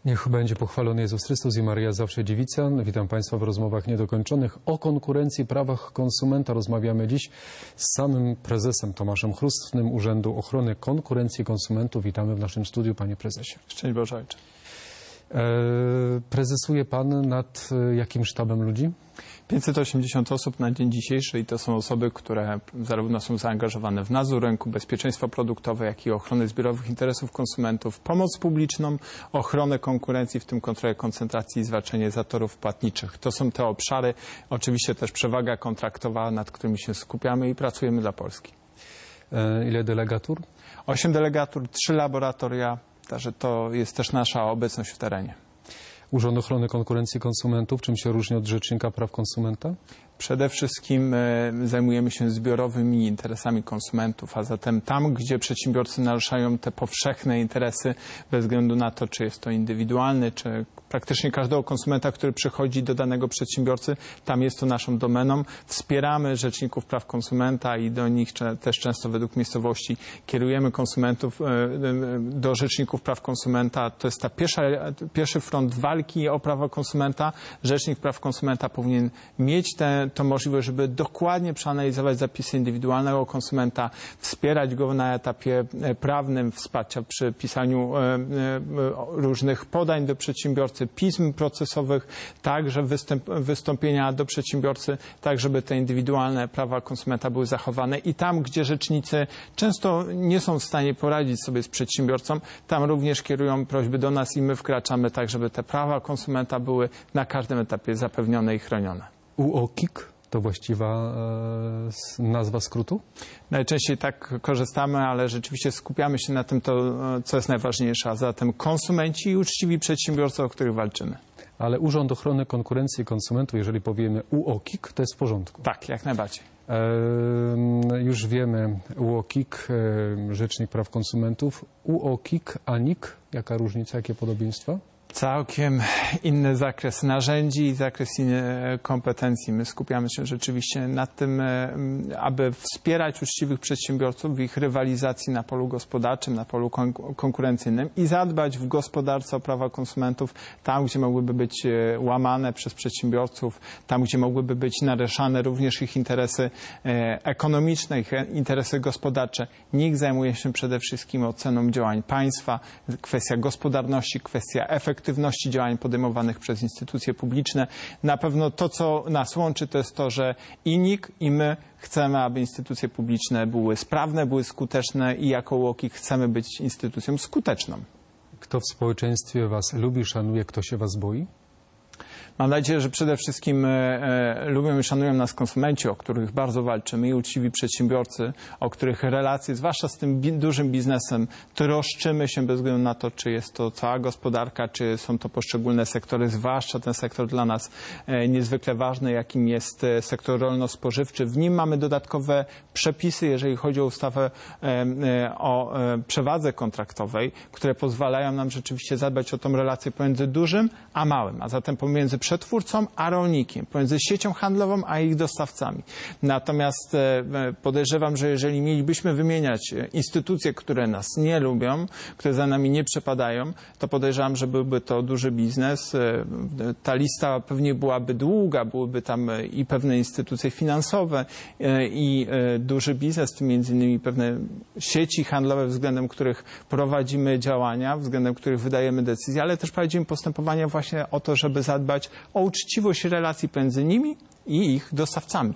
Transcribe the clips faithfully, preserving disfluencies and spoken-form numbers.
Niech będzie pochwalony Jezus Chrystus i Maryja zawsze dziewica. Witam Państwa w rozmowach niedokończonych o konkurencji, prawach konsumenta. Rozmawiamy dziś z samym prezesem Tomaszem Chrustnym Urzędu Ochrony Konkurencji i Konsumentów. Witamy w naszym studiu, panie prezesie. Szczęść Boże, ojcze. E, prezesuje pan nad jakim sztabem ludzi? pięćset osiemdziesiąt osób na dzień dzisiejszy i to są osoby, które zarówno są zaangażowane w nadzór rynku, bezpieczeństwo produktowe, jak i ochronę zbiorowych interesów konsumentów, pomoc publiczną, ochronę konkurencji, w tym kontrolę koncentracji i zwalczanie zatorów płatniczych. To są te obszary, oczywiście też przewaga kontraktowa, nad którymi się skupiamy i pracujemy dla Polski. E, ile delegatur? Osiem delegatur, trzy laboratoria, także to jest też nasza obecność w terenie. Urząd Ochrony Konkurencji i Konsumentów, czym się różni od Rzecznika Praw Konsumenta? Przede wszystkim zajmujemy się zbiorowymi interesami konsumentów, a zatem tam, gdzie przedsiębiorcy naruszają te powszechne interesy, bez względu na to, czy jest to indywidualny, czy praktycznie każdego konsumenta, który przychodzi do danego przedsiębiorcy, tam jest to naszą domeną. Wspieramy rzeczników praw konsumenta i do nich też często według miejscowości kierujemy konsumentów do rzeczników praw konsumenta. To jest ta pierwsza, pierwszy front walki o prawa konsumenta. Rzecznik praw konsumenta powinien mieć tę możliwość, żeby dokładnie przeanalizować zapisy indywidualnego konsumenta, wspierać go na etapie prawnym, wsparcia przy pisaniu różnych podań do przedsiębiorcy, pism procesowych, także występ, wystąpienia do przedsiębiorcy, tak żeby te indywidualne prawa konsumenta były zachowane i tam, gdzie rzecznicy często nie są w stanie poradzić sobie z przedsiębiorcą, tam również kierują prośby do nas i my wkraczamy tak, żeby te prawa konsumenta były na każdym etapie zapewnione i chronione. U O K I K to właściwa e, nazwa skrótu? Najczęściej tak korzystamy, ale rzeczywiście skupiamy się na tym, to, co jest najważniejsze, a zatem konsumenci i uczciwi przedsiębiorcy, o których walczymy. Ale Urząd Ochrony Konkurencji i Konsumentów, jeżeli powiemy U O K I K, to jest w porządku? Tak, jak najbardziej. E, już wiemy, U O K I K, e, Rzecznik Praw Konsumentów, U O K I K, A N I K, jaka różnica, jakie podobieństwa? Całkiem inny zakres narzędzi i zakres kompetencji. My skupiamy się rzeczywiście na tym, aby wspierać uczciwych przedsiębiorców w ich rywalizacji na polu gospodarczym, na polu konkurencyjnym i zadbać w gospodarce o prawa konsumentów tam, gdzie mogłyby być łamane przez przedsiębiorców, tam, gdzie mogłyby być naruszane również ich interesy ekonomiczne, ich interesy gospodarcze. N I K zajmuje się przede wszystkim oceną działań państwa, kwestia gospodarności, kwestia efektywności, efektywności działań podejmowanych przez instytucje publiczne. Na pewno to, co nas łączy, to jest to, że i N I K, i my chcemy, aby instytucje publiczne były sprawne, były skuteczne i jako U O K I K chcemy być instytucją skuteczną. Kto w społeczeństwie was lubi, szanuje, kto się was boi? Mam nadzieję, że przede wszystkim e, lubią i szanują nas konsumenci, o których bardzo walczymy, i uczciwi przedsiębiorcy, o których relacje, zwłaszcza z tym bi dużym biznesem, troszczymy się bez względu na to, czy jest to cała gospodarka, czy są to poszczególne sektory, zwłaszcza ten sektor dla nas e, niezwykle ważny, jakim jest e, sektor rolno-spożywczy. W nim mamy dodatkowe przepisy, jeżeli chodzi o ustawę e, e, o e, przewadze kontraktowej, które pozwalają nam rzeczywiście zadbać o tą relację pomiędzy dużym a małym, a zatem pomiędzy przetwórcą a rolnikiem, pomiędzy siecią handlową a ich dostawcami. Natomiast podejrzewam, że jeżeli mielibyśmy wymieniać instytucje, które nas nie lubią, które za nami nie przepadają, to podejrzewam, że byłby to duży biznes. Ta lista pewnie byłaby długa, byłyby tam i pewne instytucje finansowe, i duży biznes, w tym między innymi pewne sieci handlowe, względem których prowadzimy działania, względem których wydajemy decyzje, ale też prowadzimy postępowania właśnie o to, żeby zadbać o uczciwość relacji pomiędzy nimi i ich dostawcami.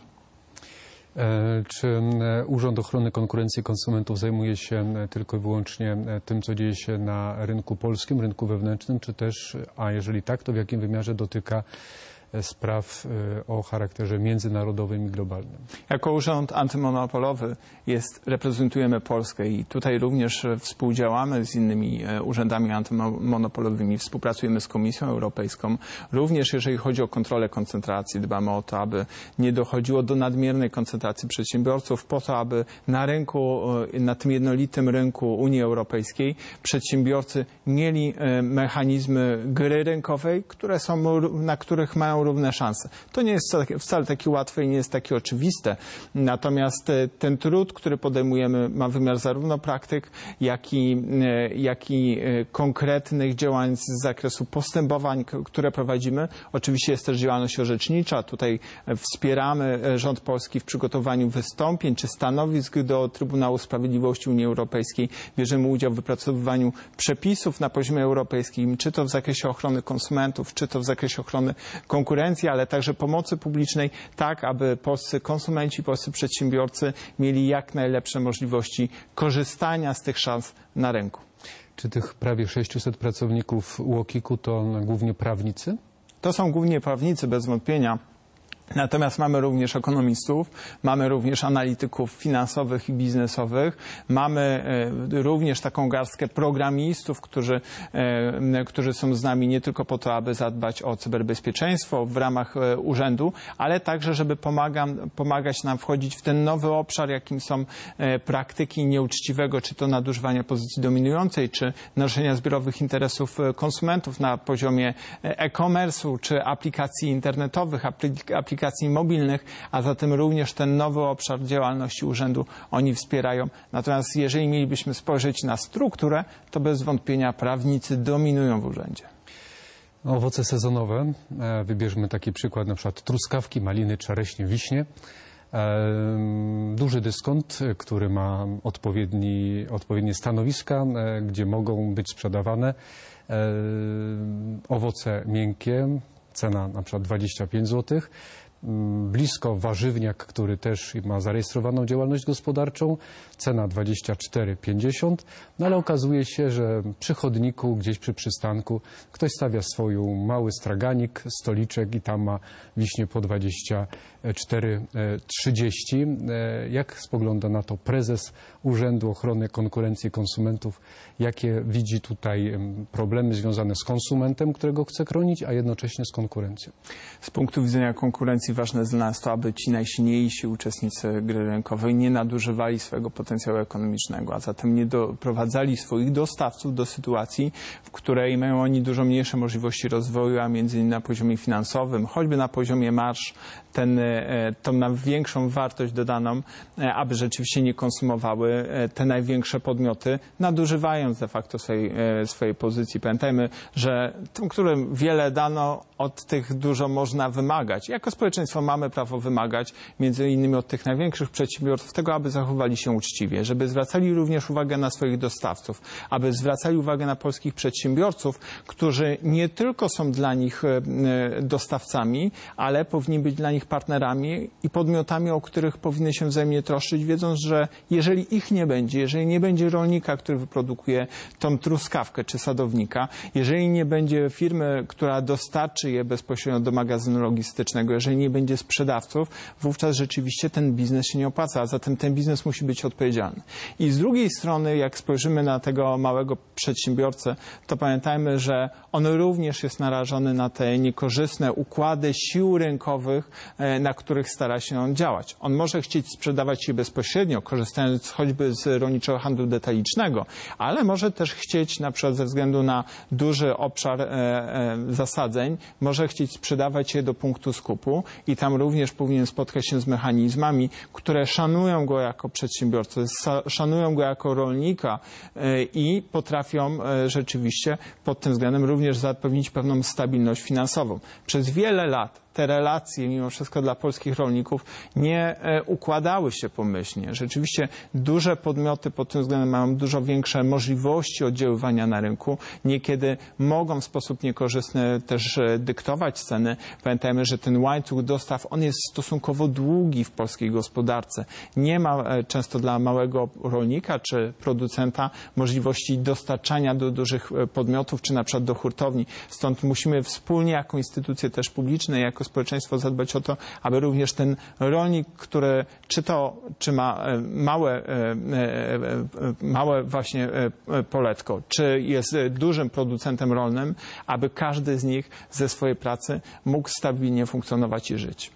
E, czy Urząd Ochrony Konkurencji i Konsumentów zajmuje się tylko i wyłącznie tym, co dzieje się na rynku polskim, rynku wewnętrznym, czy też, a jeżeli tak, to w jakim wymiarze dotyka spraw o charakterze międzynarodowym i globalnym? Jako Urząd Antymonopolowy jest, reprezentujemy Polskę i tutaj również współdziałamy z innymi urzędami antymonopolowymi, współpracujemy z Komisją Europejską. Również jeżeli chodzi o kontrolę koncentracji, dbamy o to, aby nie dochodziło do nadmiernej koncentracji przedsiębiorców, po to, aby na rynku, na tym jednolitym rynku Unii Europejskiej przedsiębiorcy mieli mechanizmy gry rynkowej, które są, na których mają równe szanse. To nie jest wcale takie łatwe i nie jest takie oczywiste. Natomiast ten trud, który podejmujemy, ma wymiar zarówno praktyk, jak i, jak i konkretnych działań z zakresu postępowań, które prowadzimy. Oczywiście jest też działalność orzecznicza. Tutaj wspieramy rząd polski w przygotowaniu wystąpień czy stanowisk do Trybunału Sprawiedliwości Unii Europejskiej. Bierzemy udział w wypracowywaniu przepisów na poziomie europejskim, czy to w zakresie ochrony konsumentów, czy to w zakresie ochrony konkurencji, ale także pomocy publicznej, tak aby polscy konsumenci, polscy przedsiębiorcy mieli jak najlepsze możliwości korzystania z tych szans na rynku. Czy tych prawie sześciuset pracowników U O K I K-u to głównie prawnicy? To są głównie prawnicy, bez wątpienia. Natomiast mamy również ekonomistów, mamy również analityków finansowych i biznesowych, mamy również taką garstkę programistów, którzy, którzy są z nami nie tylko po to, aby zadbać o cyberbezpieczeństwo w ramach urzędu, ale także, żeby pomagam, pomagać nam wchodzić w ten nowy obszar, jakim są praktyki nieuczciwego, czy to nadużywania pozycji dominującej, czy naruszenia zbiorowych interesów konsumentów na poziomie e-commerce'u, czy aplikacji internetowych, aplikacji aplikacji mobilnych, a zatem również ten nowy obszar działalności urzędu oni wspierają. Natomiast jeżeli mielibyśmy spojrzeć na strukturę, to bez wątpienia prawnicy dominują w urzędzie. Owoce sezonowe. Wybierzmy taki przykład, na przykład truskawki, maliny, czereśnie, wiśnie. Duży dyskont, który ma odpowiedni, odpowiednie stanowiska, gdzie mogą być sprzedawane owoce miękkie, cena na przykład dwadzieścia pięć złotych. Blisko warzywniak, który też ma zarejestrowaną działalność gospodarczą, cena dwadzieścia cztery pięćdziesiąt, no ale okazuje się, że przy chodniku, gdzieś przy przystanku, ktoś stawia swój mały straganik, stoliczek i tam ma wiśnie po dwadzieścia cztery trzydzieści. Jak spogląda na to prezes Urzędu Ochrony Konkurencji i Konsumentów? Jakie widzi tutaj problemy związane z konsumentem, którego chce chronić, a jednocześnie z konkurencją? Z punktu widzenia konkurencji ważne jest dla nas to, aby ci najsilniejsi uczestnicy gry rynkowej nie nadużywali swojego potencjału ekonomicznego, a zatem nie doprowadzali swoich dostawców do sytuacji, w której mają oni dużo mniejsze możliwości rozwoju, a między innymi na poziomie finansowym, choćby na poziomie marż, ten, tą na większą wartość dodaną, aby rzeczywiście nie konsumowały te największe podmioty, nadużywając de facto swojej, swojej pozycji. Pamiętajmy, że tym, którym wiele dano, od tych dużo można wymagać. Jako społeczeństwo mamy prawo wymagać, między innymi od tych największych przedsiębiorców, tego, aby zachowali się uczciwie, żeby zwracali również uwagę na swoich dostawców, aby zwracali uwagę na polskich przedsiębiorców, którzy nie tylko są dla nich dostawcami, ale powinni być dla nich partnerami i podmiotami, o których powinny się wzajemnie troszczyć, wiedząc, że jeżeli ich nie będzie, jeżeli nie będzie rolnika, który wyprodukuje tą truskawkę czy sadownika, jeżeli nie będzie firmy, która dostarczy je bezpośrednio do magazynu logistycznego, jeżeli nie będzie sprzedawców, wówczas rzeczywiście ten biznes się nie opłaca, a zatem ten biznes musi być odpowiedzialny. I z drugiej strony, jak spojrzymy na tego małego przedsiębiorcę, to pamiętajmy, że on również jest narażony na te niekorzystne układy sił rynkowych, na których stara się on działać. On może chcieć sprzedawać je bezpośrednio, korzystając choćby z rolniczego handlu detalicznego, ale może też chcieć, na przykład ze względu na duży obszar e, e, zasadzeń, może chcieć sprzedawać je do punktu skupu i tam również powinien spotkać się z mechanizmami, które szanują go jako przedsiębiorcę, szanują go jako rolnika e, i potrafią e, rzeczywiście pod tym względem również zapewnić pewną stabilność finansową. Przez wiele lat te relacje, mimo wszystko dla polskich rolników, nie układały się pomyślnie. Rzeczywiście duże podmioty pod tym względem mają dużo większe możliwości oddziaływania na rynku. Niekiedy mogą w sposób niekorzystny też dyktować ceny. Pamiętajmy, że ten łańcuch dostaw, on jest stosunkowo długi w polskiej gospodarce. Nie ma często dla małego rolnika czy producenta możliwości dostarczania do dużych podmiotów, czy na przykład do hurtowni. Stąd musimy wspólnie jako instytucje też publiczne, jako społeczeństwo zadbać o to, aby również ten rolnik, który czy to, czy ma małe, małe właśnie poletko, czy jest dużym producentem rolnym, aby każdy z nich ze swojej pracy mógł stabilnie funkcjonować i żyć.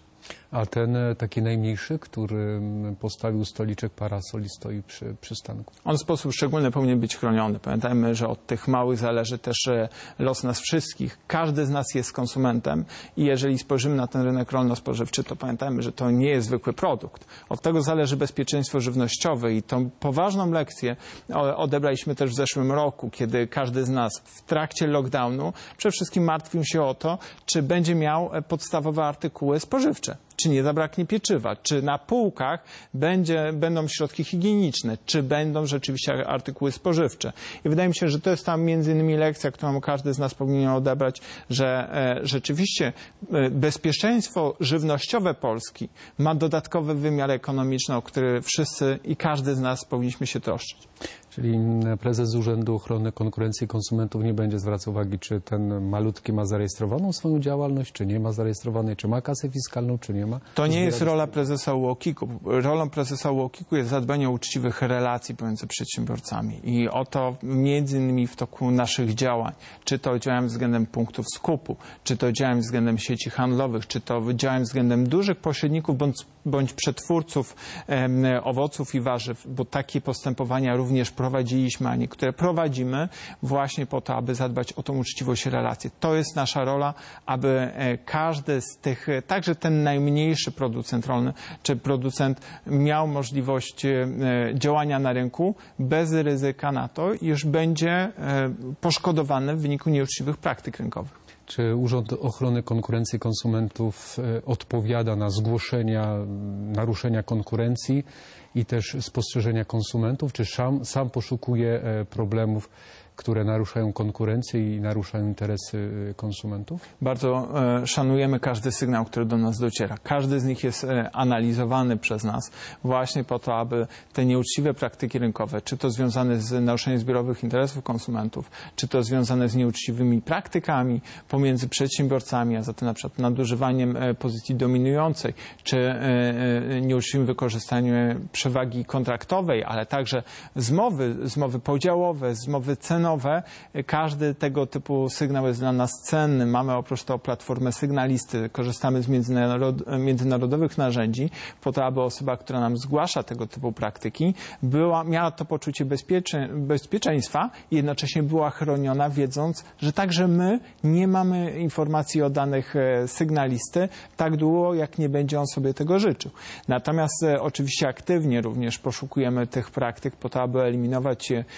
A ten taki najmniejszy, który postawił stoliczek, parasol i stoi przy przystanku? On w sposób szczególny powinien być chroniony. Pamiętajmy, że od tych małych zależy też los nas wszystkich. Każdy z nas jest konsumentem i jeżeli spojrzymy na ten rynek rolno-spożywczy, to pamiętajmy, że to nie jest zwykły produkt. Od tego zależy bezpieczeństwo żywnościowe i tą poważną lekcję odebraliśmy też w zeszłym roku, kiedy każdy z nas w trakcie lockdownu przede wszystkim martwił się o to, czy będzie miał podstawowe artykuły spożywcze. Czy nie zabraknie pieczywa, czy na półkach będzie, będą środki higieniczne, czy będą rzeczywiście artykuły spożywcze. I wydaje mi się, że to jest tam między innymi lekcja, którą każdy z nas powinien odebrać, że e, rzeczywiście e, bezpieczeństwo żywnościowe Polski ma dodatkowy wymiar ekonomiczny, o który wszyscy i każdy z nas powinniśmy się troszczyć. Czyli prezes Urzędu Ochrony Konkurencji i Konsumentów nie będzie zwracał uwagi, czy ten malutki ma zarejestrowaną swoją działalność, czy nie ma zarejestrowanej, czy ma kasę fiskalną, czy nie ma. To nie jest rola prezesa U O K I K-u. Rolą prezesa U O K I K-u jest zadbanie o uczciwych relacji pomiędzy przedsiębiorcami. I o to między innymi w toku naszych działań, czy to działań względem punktów skupu, czy to działań względem sieci handlowych, czy to działań względem dużych pośredników bądź, bądź przetwórców em, owoców i warzyw, bo takie postępowania również prowadziliśmy, a niektóre prowadzimy właśnie po to, aby zadbać o tą uczciwość relacji. To jest nasza rola, aby każdy z tych, także ten najmniejszy producent rolny, czy producent miał możliwość działania na rynku bez ryzyka na to, iż będzie poszkodowany w wyniku nieuczciwych praktyk rynkowych. Czy Urząd Ochrony Konkurencji i Konsumentów odpowiada na zgłoszenia naruszenia konkurencji i też spostrzeżenia konsumentów, czy sam, sam poszukuje problemów, które naruszają konkurencję i naruszają interesy konsumentów? Bardzo e, szanujemy każdy sygnał, który do nas dociera. Każdy z nich jest e, analizowany przez nas właśnie po to, aby te nieuczciwe praktyki rynkowe, czy to związane z naruszeniem zbiorowych interesów konsumentów, czy to związane z nieuczciwymi praktykami pomiędzy przedsiębiorcami, a zatem na przykład nadużywaniem e, pozycji dominującej, czy e, e, nieuczciwym wykorzystaniem przewagi kontraktowej, ale także zmowy, zmowy podziałowe, zmowy cenowe. Każdy tego typu sygnał jest dla nas cenny. Mamy oprócz tego platformę sygnalisty. Korzystamy z międzynarod międzynarodowych narzędzi po to, aby osoba, która nam zgłasza tego typu praktyki, była, miała to poczucie bezpiecze bezpieczeństwa i jednocześnie była chroniona, wiedząc, że także my nie mamy informacji o danych sygnalisty tak długo, jak nie będzie on sobie tego życzył. Natomiast e, oczywiście aktywnie również poszukujemy tych praktyk po to, aby eliminować je,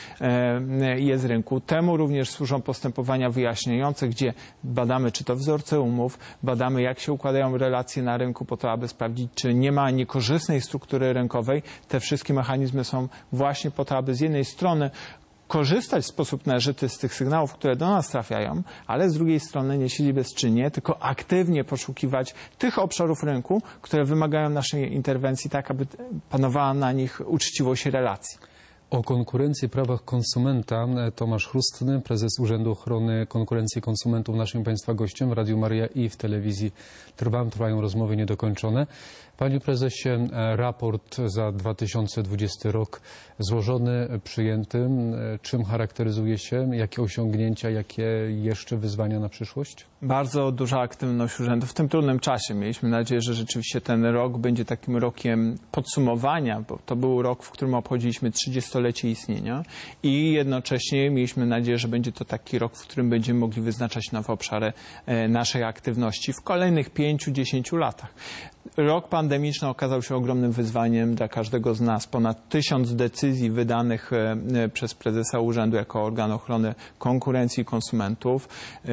e, je z rynku. Temu również służą postępowania wyjaśniające, gdzie badamy, czy to wzorce umów, badamy, jak się układają relacje na rynku po to, aby sprawdzić, czy nie ma niekorzystnej struktury rynkowej. Te wszystkie mechanizmy są właśnie po to, aby z jednej strony korzystać w sposób należyty z tych sygnałów, które do nas trafiają, ale z drugiej strony nie siedzieć bezczynnie, tylko aktywnie poszukiwać tych obszarów rynku, które wymagają naszej interwencji tak, aby panowała na nich uczciwość relacji. O konkurencji i prawach konsumenta Tomasz Chrustny, prezes Urzędu Ochrony Konkurencji i Konsumentów, naszym Państwa gościem w Radiu Maryja i w telewizji Trwam. Trwają rozmowy niedokończone. Panie prezesie, raport za dwa tysiące dwudziesty rok złożony, przyjęty. Czym charakteryzuje się? Jakie osiągnięcia, jakie jeszcze wyzwania na przyszłość? Bardzo duża aktywność urzędu w tym trudnym czasie. Mieliśmy nadzieję, że rzeczywiście ten rok będzie takim rokiem podsumowania, bo to był rok, w którym obchodziliśmy trzydziestolecie istnienia i jednocześnie mieliśmy nadzieję, że będzie to taki rok, w którym będziemy mogli wyznaczać nowe obszary naszej aktywności w kolejnych pięciu, dziesięciu latach. Rok pandemiczny okazał się ogromnym wyzwaniem dla każdego z nas. Ponad tysiąc decyzji wydanych przez prezesa urzędu jako organ ochrony konkurencji i konsumentów.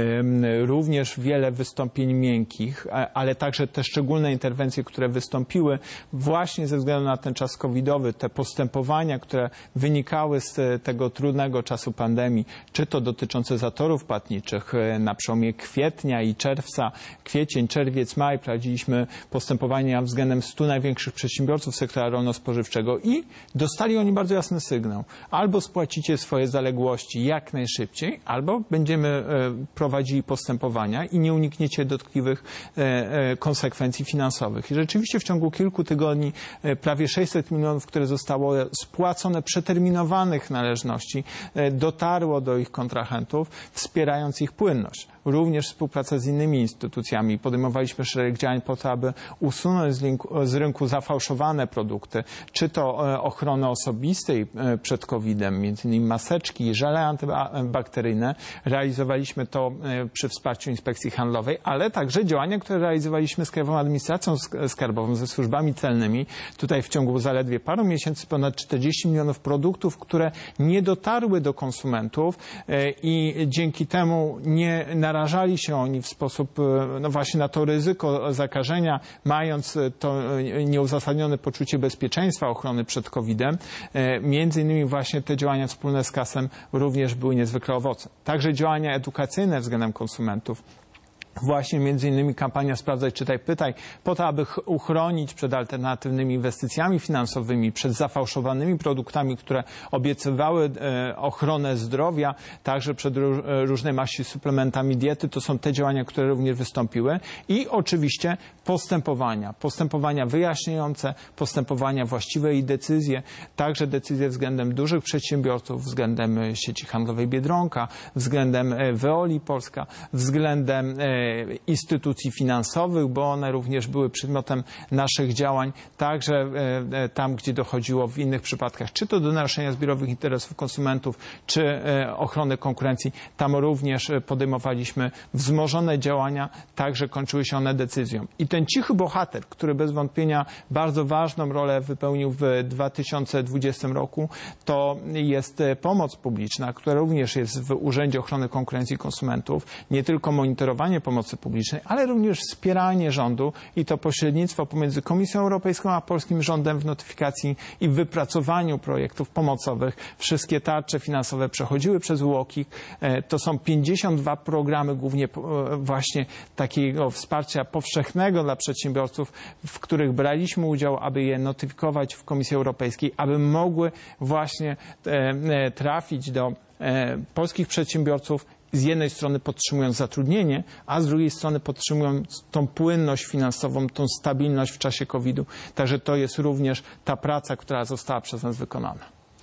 Również wiele wystąpień miękkich, ale także te szczególne interwencje, które wystąpiły właśnie ze względu na ten czas covidowy, te postępowania, które wynikały z tego trudnego czasu pandemii, czy to dotyczące zatorów płatniczych na przełomie kwietnia i czerwca, kwiecień, czerwiec, maj prowadziliśmy postępowania względem stu największych przedsiębiorców sektora rolno-spożywczego i dostali oni bardzo jasny sygnał. Albo spłacicie swoje zaległości jak najszybciej, albo będziemy prowadzili postępowania i nie unikniecie dotkliwych konsekwencji finansowych. I rzeczywiście w ciągu kilku tygodni prawie sześćset milionów, które zostało spłacone przeterminowanych należności, dotarło do ich kontrahentów, wspierając ich płynność. Również współpraca z innymi instytucjami. Podejmowaliśmy szereg działań po to, aby usunąć z rynku, z rynku zafałszowane produkty, czy to ochrony osobistej przed kowidem, między innymi maseczki, żele antybakteryjne. Realizowaliśmy to przy wsparciu Inspekcji Handlowej, ale także działania, które realizowaliśmy z Krajową Administracją Skarbową, ze służbami celnymi. Tutaj w ciągu zaledwie paru miesięcy ponad czterdzieści milionów produktów, które nie dotarły do konsumentów i dzięki temu nie narażali się oni w sposób, no właśnie na to ryzyko zakażenia, mając to nieuzasadnione poczucie bezpieczeństwa, ochrony przed kowidem. Między innymi właśnie te działania wspólne z KAS-em również były niezwykle owocne. Także działania edukacyjne względem konsumentów. Właśnie między innymi kampania Sprawdzaj, Czytaj, Pytaj, po to, aby uchronić przed alternatywnymi inwestycjami finansowymi, przed zafałszowanymi produktami, które obiecywały e, ochronę zdrowia, także przed różnej maści suplementami diety. To są te działania, które również wystąpiły. I oczywiście postępowania. Postępowania wyjaśniające, postępowania właściwe i decyzje, także decyzje względem dużych przedsiębiorców, względem sieci handlowej Biedronka, względem Veoli Polska, względem e, instytucji finansowych, bo one również były przedmiotem naszych działań, także tam, gdzie dochodziło w innych przypadkach, czy to do naruszenia zbiorowych interesów konsumentów, czy ochrony konkurencji. Tam również podejmowaliśmy wzmożone działania, także kończyły się one decyzją. I ten cichy bohater, który bez wątpienia bardzo ważną rolę wypełnił w dwa tysiące dwudziestym roku, to jest pomoc publiczna, która również jest w Urzędzie Ochrony Konkurencji i Konsumentów. Nie tylko monitorowanie pomocy publicznej, ale również wspieranie rządu i to pośrednictwo pomiędzy Komisją Europejską a polskim rządem w notyfikacji i wypracowaniu projektów pomocowych. Wszystkie tarcze finansowe przechodziły przez UOKiK. To są pięćdziesiąt dwa programy, głównie właśnie takiego wsparcia powszechnego dla przedsiębiorców, w których braliśmy udział, aby je notyfikować w Komisji Europejskiej, aby mogły właśnie trafić do polskich przedsiębiorców, z jednej strony podtrzymując zatrudnienie, a z drugiej strony podtrzymując tą płynność finansową, tą stabilność w czasie kowida. Także to jest również ta praca, która została przez nas wykonana.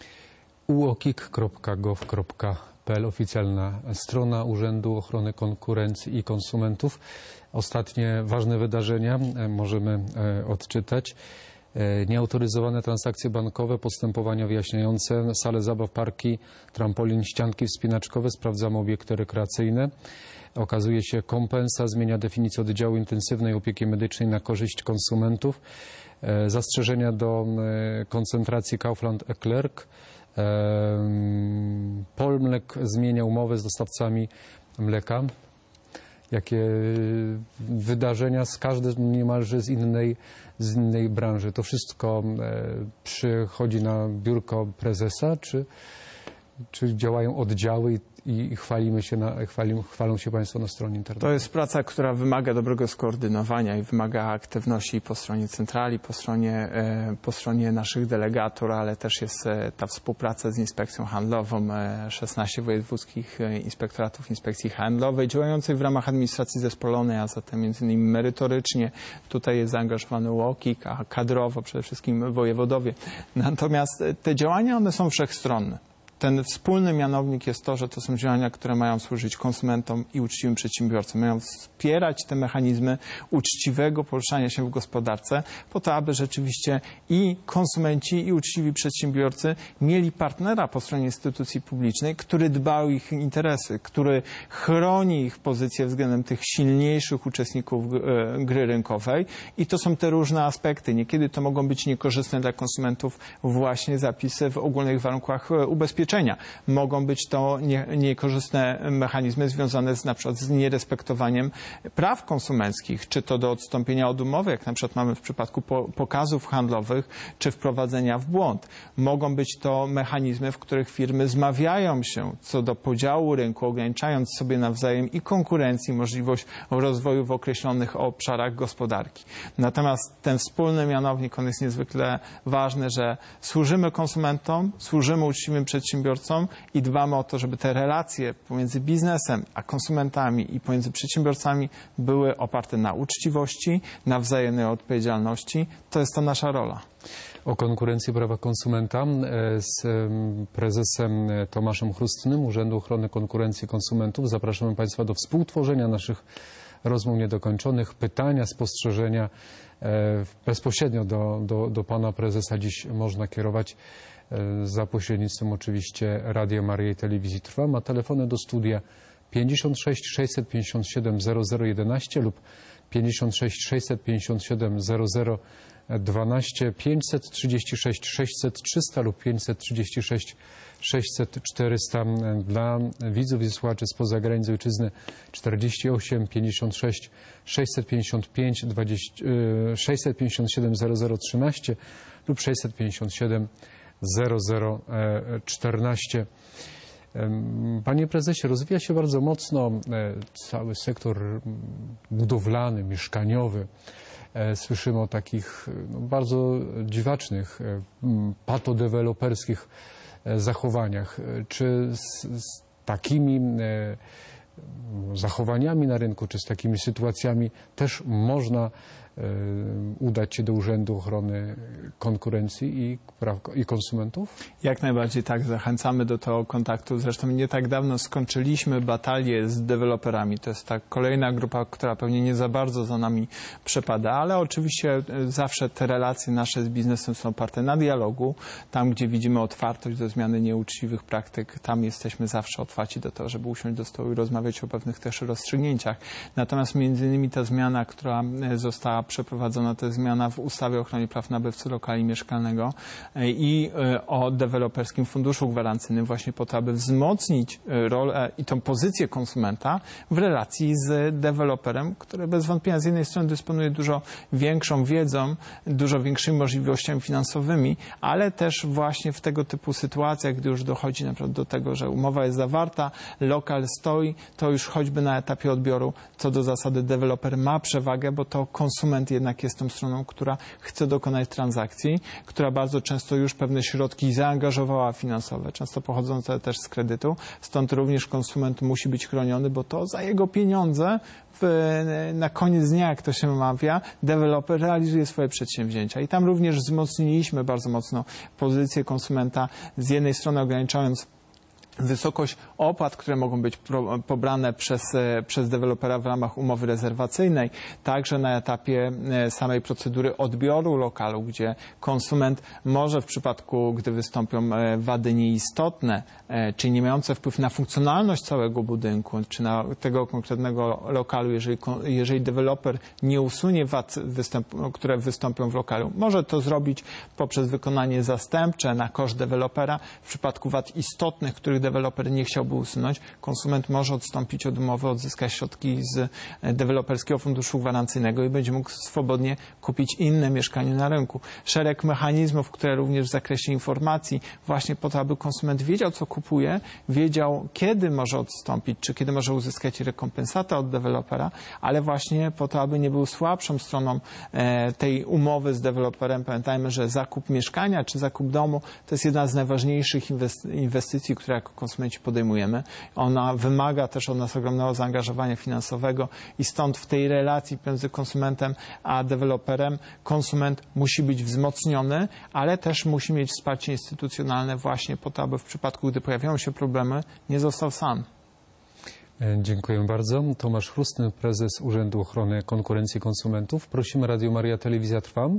uokik kropka gov kropka pl, oficjalna strona Urzędu Ochrony Konkurencji i Konsumentów. Ostatnie ważne wydarzenia możemy odczytać. Nieautoryzowane transakcje bankowe, postępowania wyjaśniające, sale zabaw, parki, trampolin, ścianki wspinaczkowe, sprawdzamy obiekty rekreacyjne. Okazuje się, kompensa zmienia definicję oddziału intensywnej opieki medycznej na korzyść konsumentów. Zastrzeżenia do koncentracji Kaufland Leclerc. Polmlek zmienia umowę z dostawcami mleka. Jakie wydarzenia z każdej niemalże z innej, z innej branży. To wszystko przychodzi na biurko prezesa, czy, czy działają oddziały i, i chwalimy się na, chwali, chwalą się Państwo na stronie internetowej? To jest praca, która wymaga dobrego skoordynowania i wymaga aktywności po stronie centrali, po stronie, po stronie naszych delegatur, ale też jest ta współpraca z Inspekcją Handlową, szesnaście wojewódzkich inspektoratów Inspekcji Handlowej działającej w ramach administracji zespolonej, a zatem między innymi merytorycznie. Tutaj jest zaangażowany UOKiK, a kadrowo przede wszystkim wojewodowie. Natomiast te działania, one są wszechstronne. Ten wspólny mianownik jest to, że to są działania, które mają służyć konsumentom i uczciwym przedsiębiorcom. Mają wspierać te mechanizmy uczciwego poruszania się w gospodarce po to, aby rzeczywiście i konsumenci, i uczciwi przedsiębiorcy mieli partnera po stronie instytucji publicznej, który dba o ich interesy, który chroni ich pozycję względem tych silniejszych uczestników gry rynkowej. I to są te różne aspekty. Niekiedy to mogą być niekorzystne dla konsumentów właśnie zapisy w ogólnych warunkach ubezpieczenia. Mogą być to nie, niekorzystne mechanizmy związane z, na przykład z nierespektowaniem praw konsumenckich, czy to do odstąpienia od umowy, jak na przykład mamy w przypadku po, pokazów handlowych, czy wprowadzenia w błąd. Mogą być to mechanizmy, w których firmy zmawiają się co do podziału rynku, ograniczając sobie nawzajem i konkurencji, możliwość rozwoju w określonych obszarach gospodarki. Natomiast ten wspólny mianownik, on jest niezwykle ważny, że służymy konsumentom, służymy uczciwym przedsiębiorcom, i dbamy o to, żeby te relacje pomiędzy biznesem a konsumentami i pomiędzy przedsiębiorcami były oparte na uczciwości, na wzajemnej odpowiedzialności. To jest to nasza rola. O konkurencji prawa konsumenta z prezesem Tomaszem Chrustnym Urzędu Ochrony Konkurencji i Konsumentów zapraszamy Państwa do współtworzenia naszych rozmów niedokończonych, pytania, spostrzeżenia bezpośrednio do, do, do pana prezesa dziś można kierować za pośrednictwem oczywiście Radia Maryja i Telewizji Trwam, a telefony do studia pięćdziesiąt sześć sześćset pięćdziesiąt siedem zero zero jedenaście lub pięćdziesiąt sześć sześćset pięćdziesiąt siedem zero zero dwanaście, pięćset trzydzieści sześć sześćset trzysta lub pięćset trzydzieści sześć sześćset czterysta. Dla widzów i słuchaczy spoza granic ojczyzny czterdzieści osiem pięćdziesiąt sześć sześćset pięćdziesiąt pięć dwadzieścia, sześćset pięćdziesiąt siedem zero zero trzynaście lub sześćset pięćdziesiąt siedem zero zero czternaście. Panie prezesie, rozwija się bardzo mocno cały sektor budowlany, mieszkaniowy. Słyszymy o takich no, bardzo dziwacznych, patodeweloperskich zachowaniach. Czy z, z takimi zachowaniami na rynku, czy z takimi sytuacjami też można udać się do Urzędu Ochrony Konkurencji i Praw i Konsumentów? Jak najbardziej tak, zachęcamy do tego kontaktu. Zresztą nie tak dawno skończyliśmy batalię z deweloperami. To jest ta kolejna grupa, która pewnie nie za bardzo za nami przepada, ale oczywiście zawsze te relacje nasze z biznesem są oparte na dialogu. Tam, gdzie widzimy otwartość do zmiany nieuczciwych praktyk, tam jesteśmy zawsze otwarci do tego, żeby usiąść do stołu i rozmawiać o pewnych też rozstrzygnięciach. Natomiast między innymi ta zmiana, która została przeprowadzona, to jest zmiana w ustawie o ochronie praw nabywcy lokali mieszkalnego i o deweloperskim funduszu gwarancyjnym właśnie po to, aby wzmocnić rolę i tą pozycję konsumenta w relacji z deweloperem, który bez wątpienia z jednej strony dysponuje dużo większą wiedzą, dużo większymi możliwościami finansowymi, ale też właśnie w tego typu sytuacjach, gdy już dochodzi na przykład do tego, że umowa jest zawarta, lokal stoi, to już choćby na etapie odbioru co do zasady deweloper ma przewagę, bo to konsument jednak jest tą stroną, która chce dokonać transakcji, która bardzo często już pewne środki zaangażowała finansowe, często pochodzące też z kredytu. Stąd również konsument musi być chroniony, bo to za jego pieniądze w, na koniec dnia, jak to się mawia, deweloper realizuje swoje przedsięwzięcia. I tam również wzmocniliśmy bardzo mocno pozycję konsumenta, z jednej strony ograniczając wysokość opłat, które mogą być pobrane przez, przez dewelopera w ramach umowy rezerwacyjnej, także na etapie samej procedury odbioru lokalu, gdzie konsument może w przypadku, gdy wystąpią wady nieistotne, czyli nie mające wpływu na funkcjonalność całego budynku, czy na tego konkretnego lokalu, jeżeli, jeżeli deweloper nie usunie wad, występ, które wystąpią w lokalu, może to zrobić poprzez wykonanie zastępcze na koszt dewelopera. W przypadku wad istotnych, których deweloper nie chciałby usunąć, konsument może odstąpić od umowy, odzyskać środki z deweloperskiego funduszu gwarancyjnego i będzie mógł swobodnie kupić inne mieszkanie na rynku. Szereg mechanizmów, które również w zakresie informacji, właśnie po to, aby konsument wiedział, co kupuje, wiedział, kiedy może odstąpić, czy kiedy może uzyskać rekompensatę od dewelopera, ale właśnie po to, aby nie był słabszą stroną tej umowy z deweloperem. Pamiętajmy, że zakup mieszkania czy zakup domu to jest jedna z najważniejszych inwestycji, które jako konsumenci podejmujemy. Ona wymaga też od nas ogromnego zaangażowania finansowego i stąd w tej relacji między konsumentem a deweloperem konsument musi być wzmocniony, ale też musi mieć wsparcie instytucjonalne właśnie po to, aby w przypadku, gdy pojawiają się problemy, nie został sam. Dziękuję bardzo. Tomasz Chrustny, prezes Urzędu Ochrony Konkurencji i Konsumentów. Prosimy, Radio Maryja, Telewizja Trwam.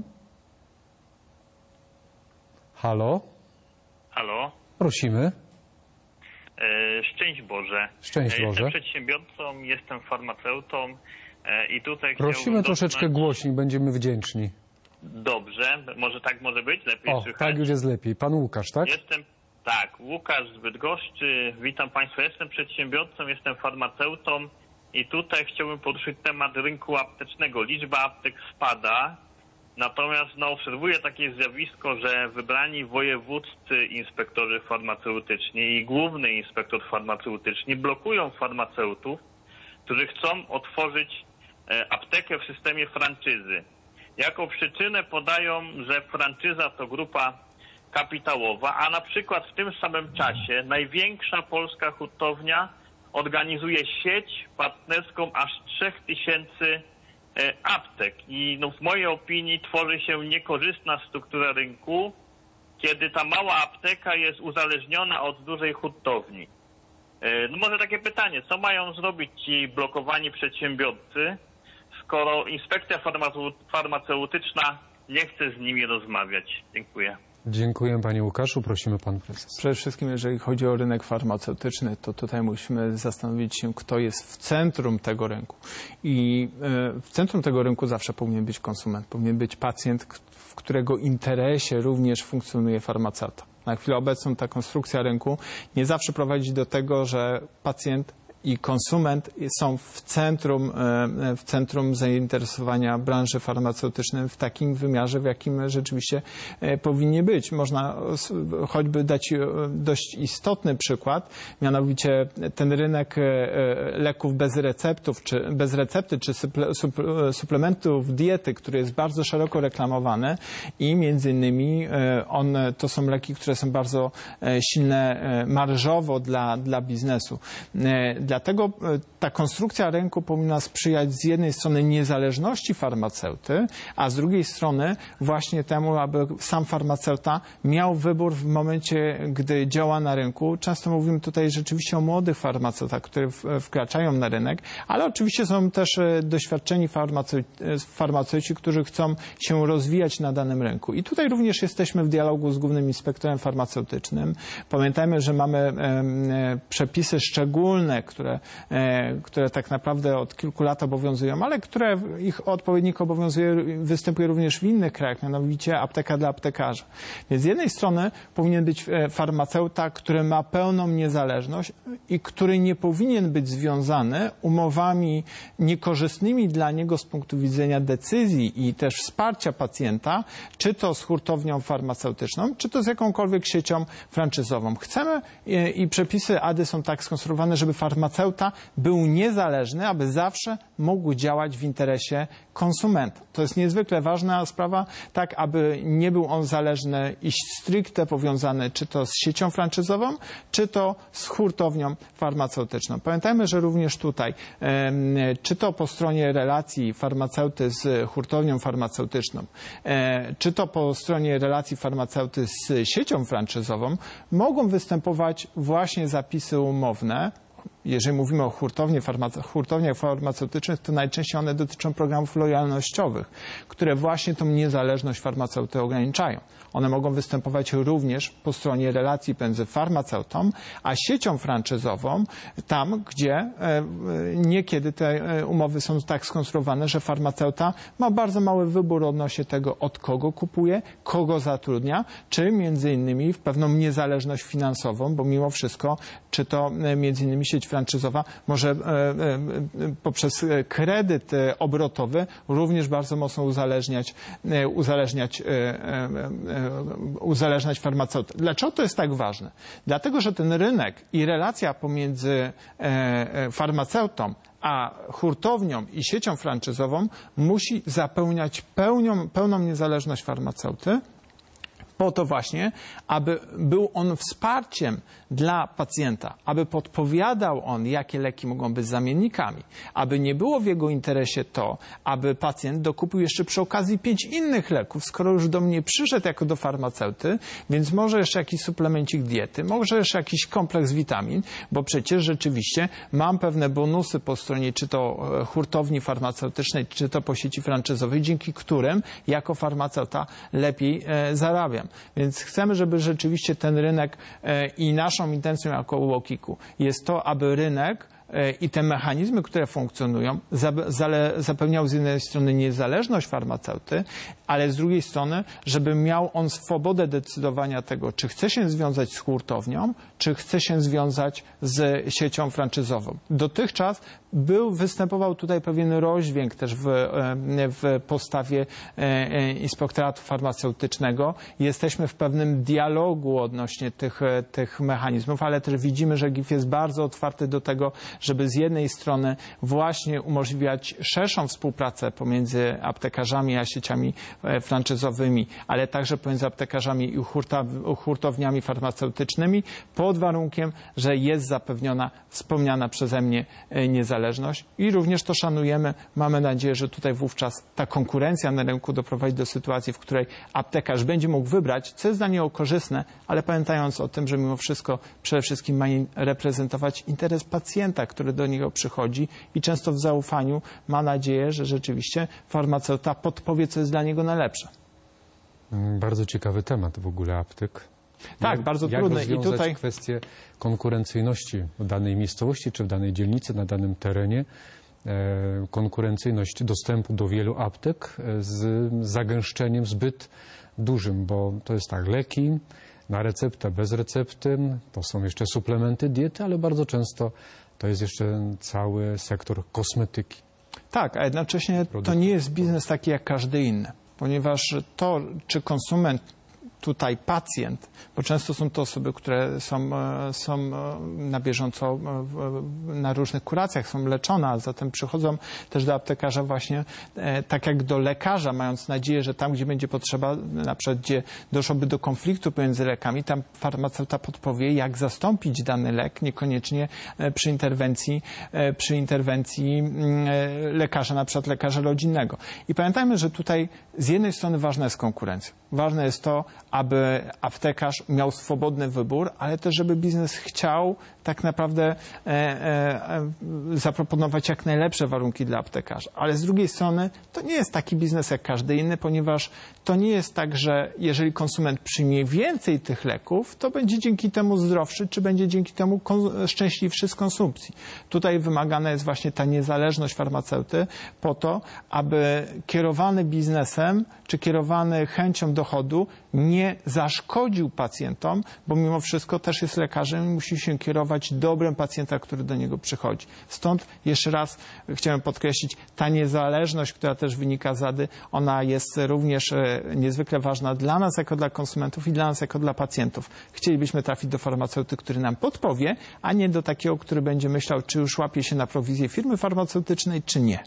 Halo? Halo? Prosimy. Szczęść Boże. Szczęść Boże. Jestem przedsiębiorcą, jestem farmaceutą i tutaj prosimy troszeczkę dotknąć... głośniej, będziemy wdzięczni. Dobrze, może tak może być? Lepiej o, słychać? tak już jest lepiej. Pan Łukasz, tak? Jestem, tak, Łukasz z Bydgoszczy. Witam Państwa, jestem przedsiębiorcą, jestem farmaceutą i tutaj chciałbym poruszyć temat rynku aptecznego. Liczba aptek spada. Natomiast no, obserwuję takie zjawisko, że wybrani wojewódzcy inspektorzy farmaceutyczni i główny inspektor farmaceutyczny blokują farmaceutów, którzy chcą otworzyć aptekę w systemie franczyzy. Jako przyczynę podają, że franczyza to grupa kapitałowa, a na przykład w tym samym czasie największa polska hurtownia organizuje sieć partnerską aż trzech tysięcy aptek i no, w mojej opinii tworzy się niekorzystna struktura rynku, kiedy ta mała apteka jest uzależniona od dużej hurtowni. No może takie pytanie, co mają zrobić ci blokowani przedsiębiorcy, skoro inspekcja farmaceutyczna nie chce z nimi rozmawiać? Dziękuję. Dziękuję panie Łukaszu. Prosimy pan prezes. Przede wszystkim, jeżeli chodzi o rynek farmaceutyczny, to tutaj musimy zastanowić się, kto jest w centrum tego rynku. I w centrum tego rynku zawsze powinien być konsument, powinien być pacjent, w którego interesie również funkcjonuje farmaceuta. Na chwilę obecną ta konstrukcja rynku nie zawsze prowadzi do tego, że pacjent i konsument są w centrum, w centrum zainteresowania branży farmaceutycznej w takim wymiarze, w jakim rzeczywiście powinni być. Można choćby dać dość istotny przykład, mianowicie ten rynek leków bez receptów, czy bez recepty, czy suplementów diety, który jest bardzo szeroko reklamowany i między innymi on, to są leki, które są bardzo silne marżowo dla, dla biznesu. Dlatego ta konstrukcja rynku powinna sprzyjać z jednej strony niezależności farmaceuty, a z drugiej strony właśnie temu, aby sam farmaceuta miał wybór w momencie, gdy działa na rynku. Często mówimy tutaj rzeczywiście o młodych farmaceutach, które wkraczają na rynek, ale oczywiście są też doświadczeni farmaceuci, farmaceuci, którzy chcą się rozwijać na danym rynku. I tutaj również jesteśmy w dialogu z Głównym Inspektorem Farmaceutycznym. Pamiętajmy, że mamy przepisy szczególne, które, które tak naprawdę od kilku lat obowiązują, ale które ich odpowiednik obowiązuje, występuje również w innych krajach, mianowicie apteka dla aptekarzy. Więc z jednej strony powinien być farmaceuta, który ma pełną niezależność i który nie powinien być związany umowami niekorzystnymi dla niego z punktu widzenia decyzji i też wsparcia pacjenta, czy to z hurtownią farmaceutyczną, czy to z jakąkolwiek siecią franczyzową. Chcemy i, i przepisy A D Y są tak skonstruowane, żeby farmaceuta był niezależny, aby zawsze mógł działać w interesie konsumenta. To jest niezwykle ważna sprawa, tak aby nie był on zależny i stricte powiązany czy to z siecią franczyzową, czy to z hurtownią farmaceutyczną. Pamiętajmy, że również tutaj, czy to po stronie relacji farmaceuty z hurtownią farmaceutyczną, czy to po stronie relacji farmaceuty z siecią franczyzową, mogą występować właśnie zapisy umowne. Jeżeli mówimy o hurtowni farmace- hurtowniach farmaceutycznych, to najczęściej one dotyczą programów lojalnościowych, które właśnie tą niezależność farmaceuty ograniczają. One mogą występować również po stronie relacji między farmaceutą a siecią franczyzową, tam gdzie niekiedy te umowy są tak skonstruowane, że farmaceuta ma bardzo mały wybór odnośnie tego, od kogo kupuje, kogo zatrudnia, czy między innymi w pewną niezależność finansową, bo mimo wszystko, czy to między innymi sieć franczyzowa może poprzez kredyt obrotowy również bardzo mocno uzależniać, uzależniać uzależniać farmaceutę. Dlaczego to jest tak ważne? Dlatego, że ten rynek i relacja pomiędzy farmaceutą a hurtownią i siecią franczyzową musi zapełniać pełnią, pełną niezależność farmaceuty, po to właśnie, aby był on wsparciem dla pacjenta, aby podpowiadał on, jakie leki mogą być zamiennikami, aby nie było w jego interesie to, aby pacjent dokupił jeszcze przy okazji pięć innych leków, skoro już do mnie przyszedł jako do farmaceuty, więc może jeszcze jakiś suplemencik diety, może jeszcze jakiś kompleks witamin, bo przecież rzeczywiście mam pewne bonusy po stronie czy to hurtowni farmaceutycznej, czy to po sieci franczyzowej, dzięki którym jako farmaceuta lepiej e, zarabiam. Więc chcemy, żeby rzeczywiście ten rynek e, i naszą intencją jako U O K I K-u jest to, aby rynek i te mechanizmy, które funkcjonują, zapewniał z jednej strony niezależność farmaceuty, ale z drugiej strony, żeby miał on swobodę decydowania tego, czy chce się związać z hurtownią, czy chce się związać z siecią franczyzową. Dotychczas był, występował tutaj pewien rozdźwięk też w, w postawie inspektoratu farmaceutycznego. Jesteśmy w pewnym dialogu odnośnie tych, tych mechanizmów, ale też widzimy, że G I F jest bardzo otwarty do tego, żeby z jednej strony właśnie umożliwiać szerszą współpracę pomiędzy aptekarzami a sieciami franczyzowymi, ale także pomiędzy aptekarzami i hurtowniami farmaceutycznymi, po pod warunkiem, że jest zapewniona wspomniana przeze mnie niezależność i również to szanujemy. Mamy nadzieję, że tutaj wówczas ta konkurencja na rynku doprowadzi do sytuacji, w której aptekarz będzie mógł wybrać, co jest dla niego korzystne, ale pamiętając o tym, że mimo wszystko przede wszystkim ma reprezentować interes pacjenta, który do niego przychodzi i często w zaufaniu ma nadzieję, że rzeczywiście farmaceuta podpowie, co jest dla niego najlepsze. Bardzo ciekawy temat w ogóle aptek. Tak, jak, bardzo jak trudny. I tutaj kwestię konkurencyjności w danej miejscowości czy w danej dzielnicy, na danym terenie, e, konkurencyjność dostępu do wielu aptek e, z zagęszczeniem zbyt dużym, bo to jest tak, leki na receptę, bez recepty, to są jeszcze suplementy diety, ale bardzo często to jest jeszcze cały sektor kosmetyki. Tak, a jednocześnie to nie jest biznes taki jak każdy inny, ponieważ to, czy konsument, tutaj pacjent, bo często są to osoby, które są, są na bieżąco na różnych kuracjach, są leczone, a zatem przychodzą też do aptekarza właśnie tak jak do lekarza, mając nadzieję, że tam, gdzie będzie potrzeba, na przykład gdzie doszłoby do konfliktu pomiędzy lekami, tam farmaceuta podpowie, jak zastąpić dany lek, niekoniecznie przy interwencji, przy interwencji lekarza, na przykład lekarza rodzinnego. I pamiętajmy, że tutaj z jednej strony ważna jest konkurencja. Ważne jest to, aby aptekarz miał swobodny wybór, ale też, żeby biznes chciał tak naprawdę e, e, zaproponować jak najlepsze warunki dla aptekarza. Ale z drugiej strony to nie jest taki biznes jak każdy inny, ponieważ to nie jest tak, że jeżeli konsument przyjmie więcej tych leków, to będzie dzięki temu zdrowszy, czy będzie dzięki temu szczęśliwszy z konsumpcji. Tutaj wymagana jest właśnie ta niezależność farmaceuty po to, aby kierowany biznesem, czy kierowany chęcią dochodu nie zaszkodził pacjentom, bo mimo wszystko też jest lekarzem i musi się kierować dobrem pacjenta, który do niego przychodzi. Stąd jeszcze raz chciałem podkreślić, ta niezależność, która też wynika z A D Y, ona jest również niezwykle ważna dla nas jako dla konsumentów i dla nas jako dla pacjentów. Chcielibyśmy trafić do farmaceuty, który nam podpowie, a nie do takiego, który będzie myślał, czy już łapie się na prowizję firmy farmaceutycznej, czy nie.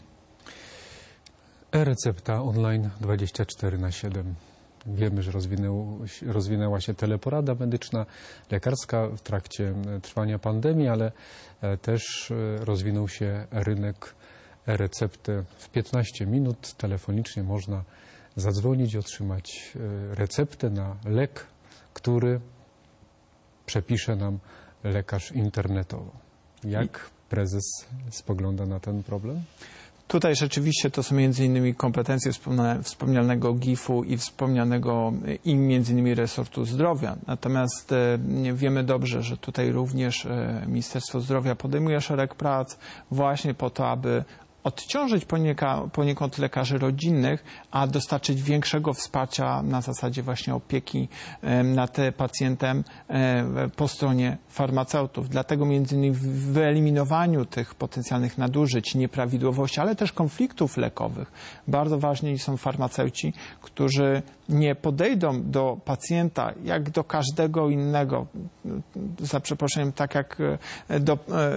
E-recepta online dwadzieścia cztery na siedem. Wiemy, że rozwinęło, rozwinęła się teleporada medyczna, lekarska w trakcie trwania pandemii, ale też rozwinął się rynek e-recepty. W piętnaście minut telefonicznie można zadzwonić i otrzymać receptę na lek, który przepisze nam lekarz internetowo. Jak prezes spogląda na ten problem? Tutaj rzeczywiście to są między innymi kompetencje wspomnianego G I F-u i wspomnianego i między innymi resortu zdrowia. Natomiast e, wiemy dobrze, że tutaj również e, Ministerstwo Zdrowia podejmuje szereg prac właśnie po to, aby odciążyć ponieka, poniekąd lekarzy rodzinnych, a dostarczyć większego wsparcia na zasadzie właśnie opieki nad pacjentem po stronie farmaceutów. Dlatego między innymi w wyeliminowaniu tych potencjalnych nadużyć, nieprawidłowości, ale też konfliktów lekowych bardzo ważni są farmaceuci, którzy nie podejdą do pacjenta jak do każdego innego, za przeproszeniem, tak jak, do,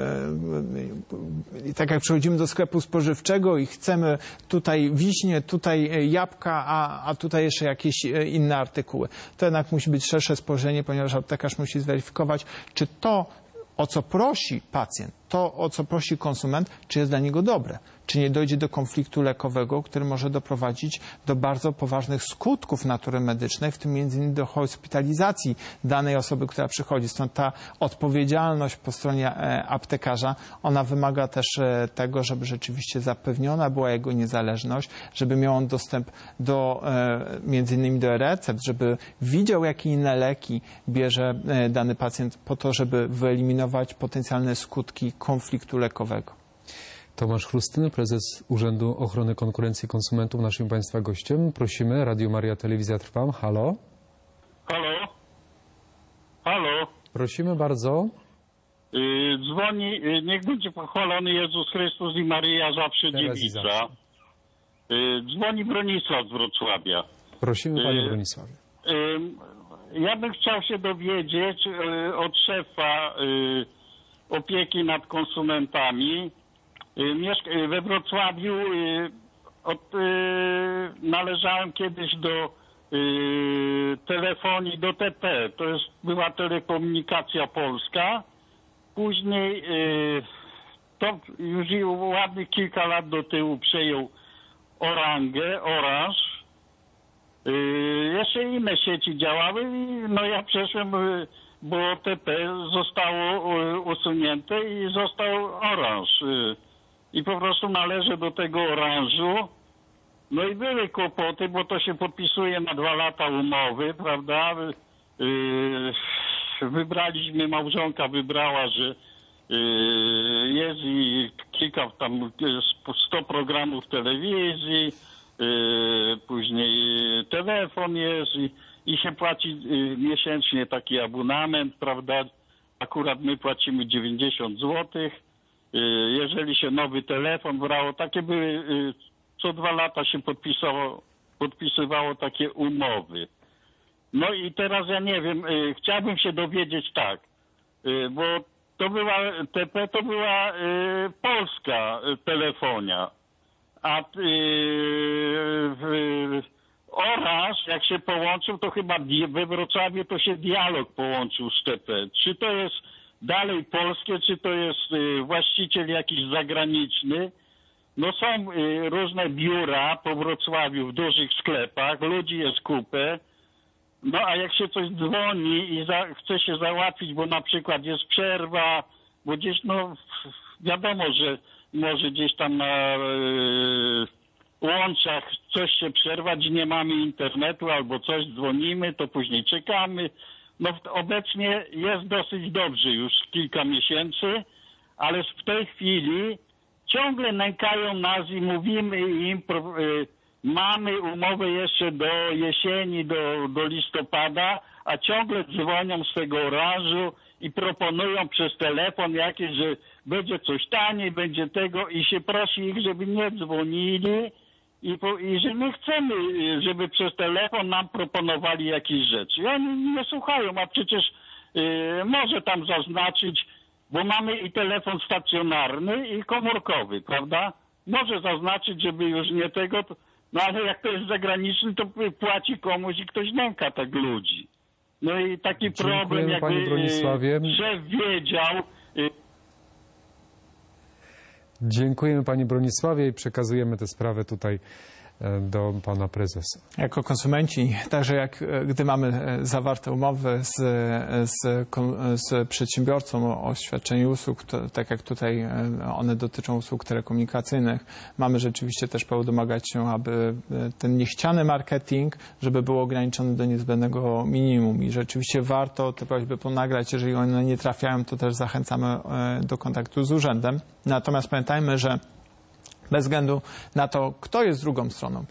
tak jak przychodzimy do sklepu spożywczego i chcemy tutaj wiśnie, tutaj jabłka, a, a tutaj jeszcze jakieś inne artykuły. To jednak musi być szersze spojrzenie, ponieważ aptekarz musi zweryfikować, czy to, o co prosi pacjent, to, o co prosi konsument, czy jest dla niego dobre. Czy nie dojdzie do konfliktu lekowego, który może doprowadzić do bardzo poważnych skutków natury medycznej, w tym między innymi do hospitalizacji danej osoby, która przychodzi. Stąd ta odpowiedzialność po stronie aptekarza, ona wymaga też tego, żeby rzeczywiście zapewniona była jego niezależność, żeby miał on dostęp do, między innymi do recept, żeby widział, jakie inne leki bierze dany pacjent po to, żeby wyeliminować potencjalne skutki konfliktu lekowego. Tomasz Chrustyny, prezes Urzędu Ochrony Konkurencji i Konsumentów, naszym Państwa gościem. Prosimy, Radio Maria Telewizja Trwam. Halo? Halo? Halo? Prosimy bardzo. Yy, dzwoni, yy, niech będzie pochwalony Jezus Chrystus i Maryja zawsze Teraz i dziewica. zawsze. Yy, dzwoni Bronisław z Wrocławia. Prosimy, Panie Yy, Bronisławie. Yy, ja bym chciał się dowiedzieć yy, od szefa yy, opieki nad konsumentami. Yy, we Wrocławiu yy, od, yy, należałem kiedyś do yy, telefonii do T P. To jest, była Telekomunikacja Polska. Później yy, to już i ładnych kilka lat do tyłu przejął Orangę, Orange. Yy, jeszcze inne sieci działały i no ja przeszłem, yy, bo T P zostało yy, usunięte i został Orange. Yy, I po prostu należę do tego Oranżu. No i były kłopoty, bo to się podpisuje na dwa lata umowy, prawda? Yy, wybraliśmy, małżonka wybrała, że yy, jest i kilka tam, sto programów telewizji, yy, później telefon jest i, i się płaci yy, miesięcznie taki abonament, prawda? Akurat my płacimy dziewięćdziesiąt złotych. Yy, jeżeli się nowy telefon brało, takie były... Yy, co dwa lata się podpisało, podpisywało takie umowy. No i teraz ja nie wiem, y, chciałbym się dowiedzieć tak, y, bo to była, T P to była y, polska y, telefonia, a y, y, Orange jak się połączył, to chyba we Wrocławiu to się Dialog połączył z T P. Czy to jest dalej polskie, czy to jest y, właściciel jakiś zagraniczny? No są y, różne biura po Wrocławiu w dużych sklepach, ludzi jest kupę. No a jak się coś dzwoni i za, chce się załatwić, bo na przykład jest przerwa, bo gdzieś no wiadomo, że może gdzieś tam na y, łączach coś się przerwać, nie mamy internetu albo coś, dzwonimy, to później czekamy. No obecnie jest dosyć dobrze już kilka miesięcy, ale w tej chwili ciągle nękają nas i mówimy im, y, mamy umowę jeszcze do jesieni, do, do listopada, a ciągle dzwonią z tego Oranżu i proponują przez telefon jakieś, że będzie coś taniej, będzie tego i się prosi ich, żeby nie dzwonili i, po, i że my chcemy, żeby przez telefon nam proponowali jakieś rzeczy. I oni nie słuchają, a przecież y, może tam zaznaczyć, bo mamy i telefon stacjonarny i komórkowy, prawda? Może zaznaczyć, żeby już nie tego, to, no ale jak to jest zagraniczny, to płaci komuś i ktoś nęka tak ludzi. No i taki Dziękujemy, problem, jakby panie Bronisławie. szef wiedział. Dziękujemy panie Bronisławie i przekazujemy tę sprawę tutaj do pana prezesa. Jako konsumenci, także jak gdy mamy zawarte umowy z, z, z przedsiębiorcą o świadczeniu usług, to, tak jak tutaj one dotyczą usług telekomunikacyjnych, mamy rzeczywiście też prawo domagać się, aby ten niechciany marketing, żeby był ograniczony do niezbędnego minimum i rzeczywiście warto te prośby ponagrać. Jeżeli one nie trafiają, to też zachęcamy do kontaktu z urzędem. Natomiast pamiętajmy, że bez względu na to, kto jest drugą stroną.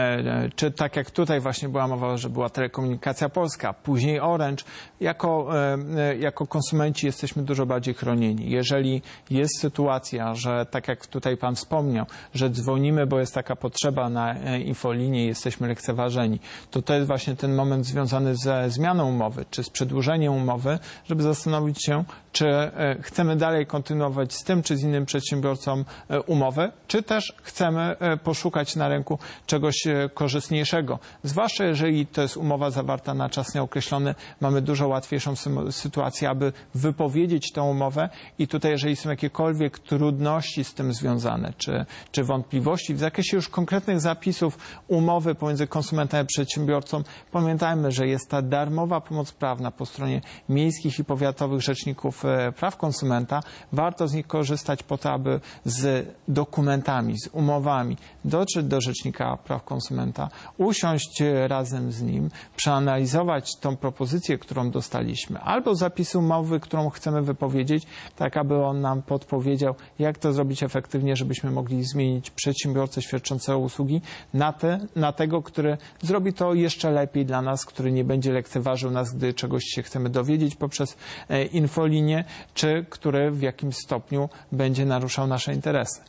Czy tak jak tutaj właśnie była mowa, że była Telekomunikacja Polska, później Orange, jako, jako konsumenci jesteśmy dużo bardziej chronieni. Jeżeli jest sytuacja, że tak jak tutaj pan wspomniał, że dzwonimy, bo jest taka potrzeba na infolinię i jesteśmy lekceważeni, to to jest właśnie ten moment związany ze zmianą umowy, czy z przedłużeniem umowy, żeby zastanowić się, czy chcemy dalej kontynuować z tym, czy z innym przedsiębiorcą umowę, czy też chcemy poszukać na rynku czegoś korzystniejszego. Zwłaszcza jeżeli to jest umowa zawarta na czas nieokreślony, mamy dużo łatwiejszą sytuację, aby wypowiedzieć tę umowę i tutaj jeżeli są jakiekolwiek trudności z tym związane, czy, czy wątpliwości w zakresie już konkretnych zapisów umowy pomiędzy konsumentem a przedsiębiorcą, pamiętajmy, że jest ta darmowa pomoc prawna po stronie miejskich i powiatowych rzeczników praw konsumenta. Warto z nich korzystać po to, aby z dokumentami, z umowami dotrzeć do Rzecznika Praw Konsumenta, usiąść razem z nim, przeanalizować tą propozycję, którą dostaliśmy, albo zapisy umowy, którą chcemy wypowiedzieć, tak aby on nam podpowiedział, jak to zrobić efektywnie, żebyśmy mogli zmienić przedsiębiorcę świadczącego usługi na, te, na tego, który zrobi to jeszcze lepiej dla nas, który nie będzie lekceważył nas, gdy czegoś się chcemy dowiedzieć poprzez e, infolinię, czy który w jakimś stopniu będzie naruszał nasze interesy.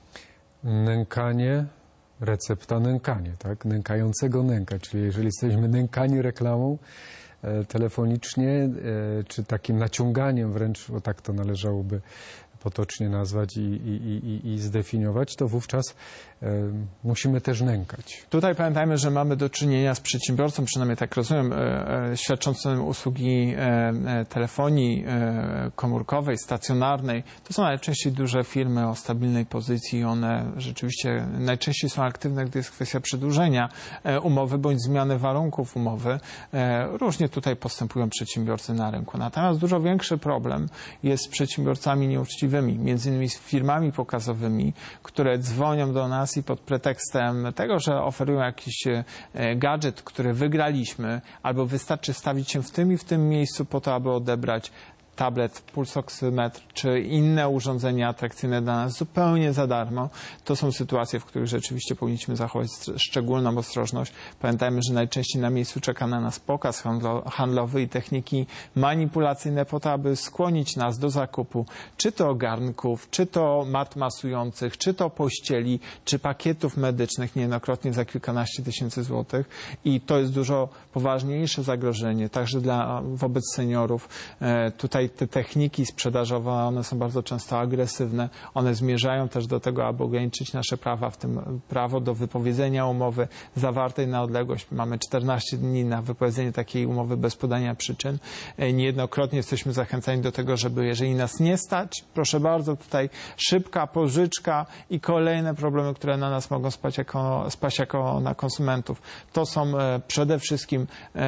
Nękanie, recepta nękanie, tak? Nękającego nęka, czyli jeżeli jesteśmy nękani reklamą e, telefonicznie, e, czy takim naciąganiem wręcz, bo tak to należałoby potocznie nazwać i, i, i, i zdefiniować, to wówczas e, musimy też nękać. Tutaj pamiętajmy, że mamy do czynienia z przedsiębiorcą, przynajmniej tak rozumiem, e, e, świadczącym usługi e, e, telefonii e, komórkowej, stacjonarnej. To są najczęściej duże firmy o stabilnej pozycji. One rzeczywiście najczęściej są aktywne, gdy jest kwestia przedłużenia e, umowy bądź zmiany warunków umowy. E, różnie tutaj postępują przedsiębiorcy na rynku. Natomiast dużo większy problem jest z przedsiębiorcami nieuczciwymi, między innymi z firmami pokazowymi, które dzwonią do nas i pod pretekstem tego, że oferują jakiś gadżet, który wygraliśmy, albo wystarczy stawić się w tym i w tym miejscu po to, aby odebrać tablet, pulsoksymetr czy inne urządzenia atrakcyjne dla nas zupełnie za darmo. To są sytuacje, w których rzeczywiście powinniśmy zachować szczególną ostrożność. Pamiętajmy, że najczęściej na miejscu czeka na nas pokaz handlowy i techniki manipulacyjne po to, aby skłonić nas do zakupu czy to garnków, czy to mat masujących, czy to pościeli, czy pakietów medycznych niejednokrotnie za kilkanaście tysięcy złotych. I to jest dużo poważniejsze zagrożenie, także dla, wobec seniorów. E, tutaj te techniki sprzedażowe, one są bardzo często agresywne. One zmierzają też do tego, aby ograniczyć nasze prawa, w tym prawo do wypowiedzenia umowy zawartej na odległość. Mamy czternaście dni na wypowiedzenie takiej umowy bez podania przyczyn. Niejednokrotnie jesteśmy zachęcani do tego, żeby jeżeli nas nie stać, proszę bardzo, tutaj szybka pożyczka i kolejne problemy, które na nas mogą spać jako, spaść jako na konsumentów. To są przede wszystkim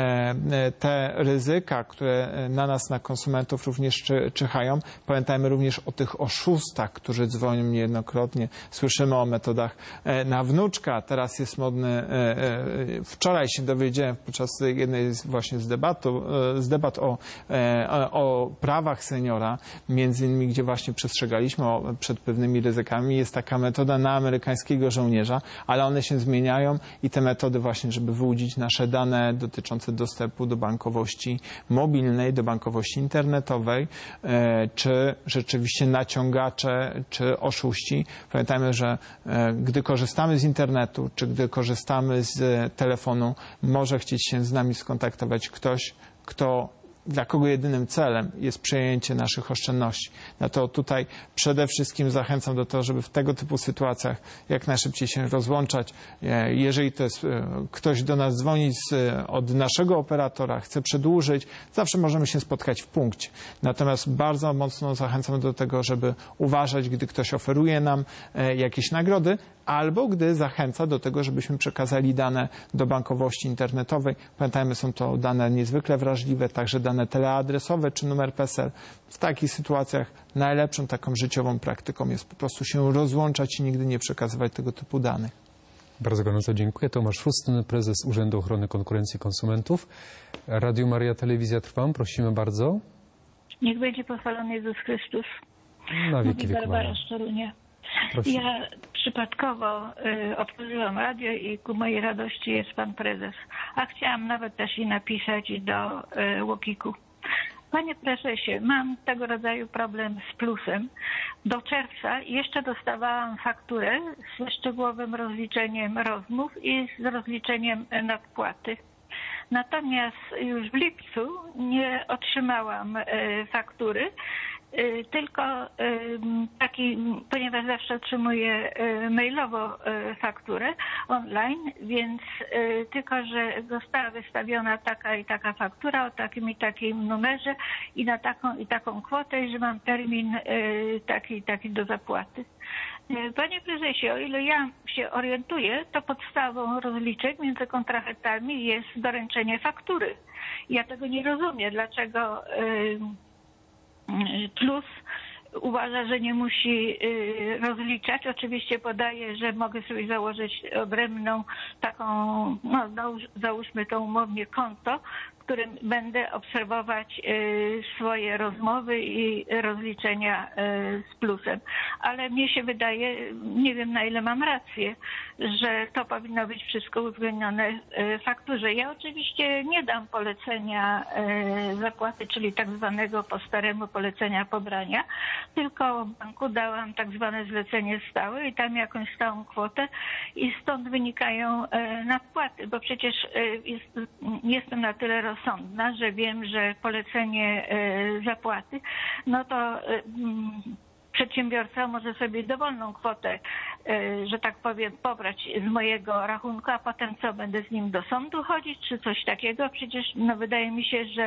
te ryzyka, które na nas, na konsumentów również czyhają. Pamiętajmy również o tych oszustach, którzy dzwonią niejednokrotnie. Słyszymy o metodach na wnuczka. Teraz jest modny. Wczoraj się dowiedziałem podczas jednej z, właśnie z, debatu, z debat o, o prawach seniora, między innymi, gdzie właśnie przestrzegaliśmy o, przed pewnymi ryzykami. Jest taka metoda na amerykańskiego żołnierza, ale one się zmieniają i te metody właśnie, żeby wyłudzić nasze dane dotyczące dostępu do bankowości mobilnej, do bankowości internetowej, czy rzeczywiście naciągacze, czy oszuści. Pamiętajmy, że gdy korzystamy z internetu, czy gdy korzystamy z telefonu, może chcieć się z nami skontaktować ktoś, kto dla kogo jedynym celem jest przejęcie naszych oszczędności. No to tutaj przede wszystkim zachęcam do tego, żeby w tego typu sytuacjach jak najszybciej się rozłączać. Jeżeli to jest ktoś do nas dzwoni z, od naszego operatora, chce przedłużyć, zawsze możemy się spotkać w punkcie. Natomiast bardzo mocno zachęcam do tego, żeby uważać, gdy ktoś oferuje nam jakieś nagrody, albo gdy zachęca do tego, żebyśmy przekazali dane do bankowości internetowej. Pamiętajmy, są to dane niezwykle wrażliwe, także dane teleadresowe czy numer PESEL. W takich sytuacjach najlepszą taką życiową praktyką jest po prostu się rozłączać i nigdy nie przekazywać tego typu danych. Bardzo gorąco dziękuję. Tomasz Chustyn, prezes Urzędu Ochrony Konkurencji i Konsumentów. Radio Maria Telewizja Trwam. Prosimy bardzo. Niech będzie pochwalony Jezus Chrystus. Na wieki Mówi wieków. Barbara z Torunia. Ja przypadkowo y, otworzyłam radio i ku mojej radości jest pan prezes. A chciałam nawet też i napisać do y, Łokiku. Panie prezesie, mam tego rodzaju problem z plusem. Do czerwca jeszcze dostawałam fakturę ze szczegółowym rozliczeniem rozmów i z rozliczeniem nadpłaty. Natomiast już w lipcu nie otrzymałam y, faktury, tylko taki, ponieważ zawsze otrzymuję mailowo fakturę online, więc tylko, że została wystawiona taka i taka faktura o takim i takim numerze i na taką i taką kwotę, że mam termin taki i taki do zapłaty. Panie prezesie, o ile ja się orientuję, to podstawą rozliczeń między kontrahentami jest doręczenie faktury. Ja tego nie rozumiem, dlaczego Plus uważa, że nie musi rozliczać. Oczywiście podaje, że mogę sobie założyć odrębną taką, no załóżmy to umownie konto, w którym będę obserwować swoje rozmowy i rozliczenia z Plusem. Ale mnie się wydaje, nie wiem na ile mam rację, że to powinno być wszystko uwzględnione w fakturze. Ja oczywiście nie dam polecenia zapłaty, czyli tak zwanego po staremu polecenia pobrania, tylko banku dałam tak zwane zlecenie stałe i tam jakąś stałą kwotę i stąd wynikają nadpłaty, bo przecież jest, jestem na tyle rozsądna, że wiem, że polecenie zapłaty, no to przedsiębiorca może sobie dowolną kwotę, że tak powiem, pobrać z mojego rachunku, a potem co, będę z nim do sądu chodzić, czy coś takiego? Przecież no, wydaje mi się, że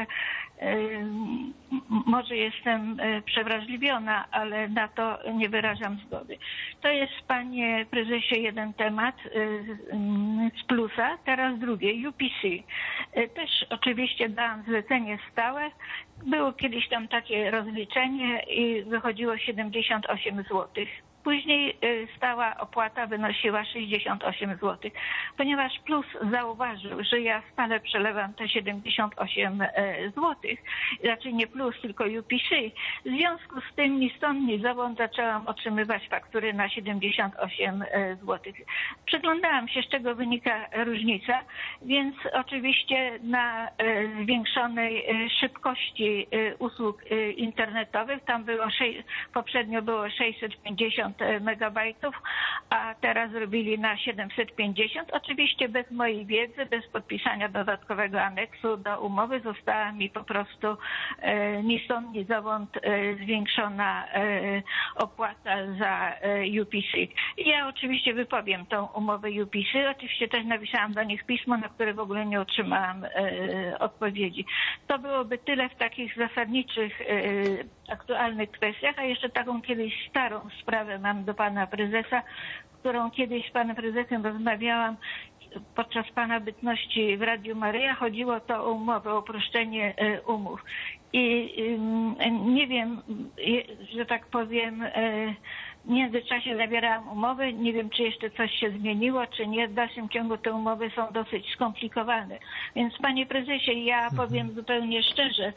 może jestem przewrażliwiona, ale na to nie wyrażam zgody. To jest, panie prezesie, jeden temat z plusa, teraz drugie, U P C. Też oczywiście dałam zlecenie stałe. Było kiedyś tam takie rozliczenie i wychodziło siedemdziesiąt osiem złotych. Później stała opłata wynosiła sześćdziesiąt osiem złotych, ponieważ Plus zauważył, że ja stale przelewam te siedemdziesiąt osiem złotych, raczej nie Plus, tylko U P C. W związku z tym ni stąd, ni zowąd zaczęłam otrzymywać faktury na siedemdziesiąt osiem złotych. Przyglądałam się, z czego wynika różnica, więc oczywiście na zwiększonej szybkości usług internetowych, tam było poprzednio było sześćset pięćdziesiąt megabajtów, a teraz robili na siedemset pięćdziesiąt. Oczywiście bez mojej wiedzy, bez podpisania dodatkowego aneksu do umowy została mi po prostu e, ni stąd, ni zowąd e, zwiększona e, opłata za e, U P C. I ja oczywiście wypowiem tą umowę U P C. Oczywiście też napisałam do nich pismo, na które w ogóle nie otrzymałam e, odpowiedzi. To byłoby tyle w takich zasadniczych, e, aktualnych kwestiach, a jeszcze taką kiedyś starą sprawę mam do pana prezesa, którą kiedyś z panem prezesem rozmawiałam podczas pana bytności w Radiu Maryja. Chodziło to o umowę, o uproszczenie umów. I nie wiem, że tak powiem, w międzyczasie zawierałam umowy. Nie wiem, czy jeszcze coś się zmieniło, czy nie. W dalszym ciągu te umowy są dosyć skomplikowane. Więc panie prezesie, ja powiem zupełnie szczerze,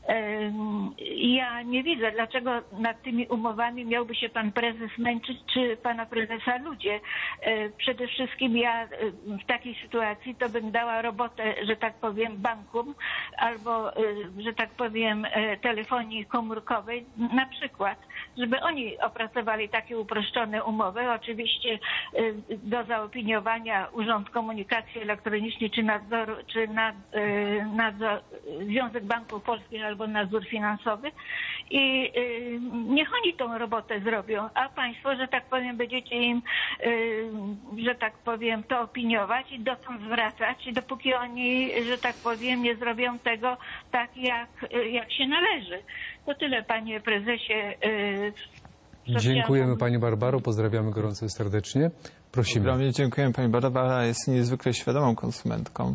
ja nie widzę, dlaczego nad tymi umowami miałby się pan prezes męczyć, czy pana prezesa ludzie. Przede wszystkim ja w takiej sytuacji to bym dała robotę, że tak powiem, bankom albo, że tak powiem, telefonii komórkowej na przykład, żeby oni opracowali takie uproszczone umowy. Oczywiście do zaopiniowania Urząd Komunikacji Elektronicznej, czy nadzoru, czy nad, nadzor, Związek Banków Polskich albo nadzór finansowy i y, niech oni tą robotę zrobią, a państwo, że tak powiem, będziecie im, y, że tak powiem, to opiniować i dotąd zwracać, dopóki oni, że tak powiem, nie zrobią tego tak, jak, jak się należy. To tyle, panie prezesie. Y, Dziękujemy pani Barbaro, pozdrawiamy gorąco i serdecznie. Prosimy. Ogromnie dziękuję. Pani Barbara jest niezwykle świadomą konsumentką.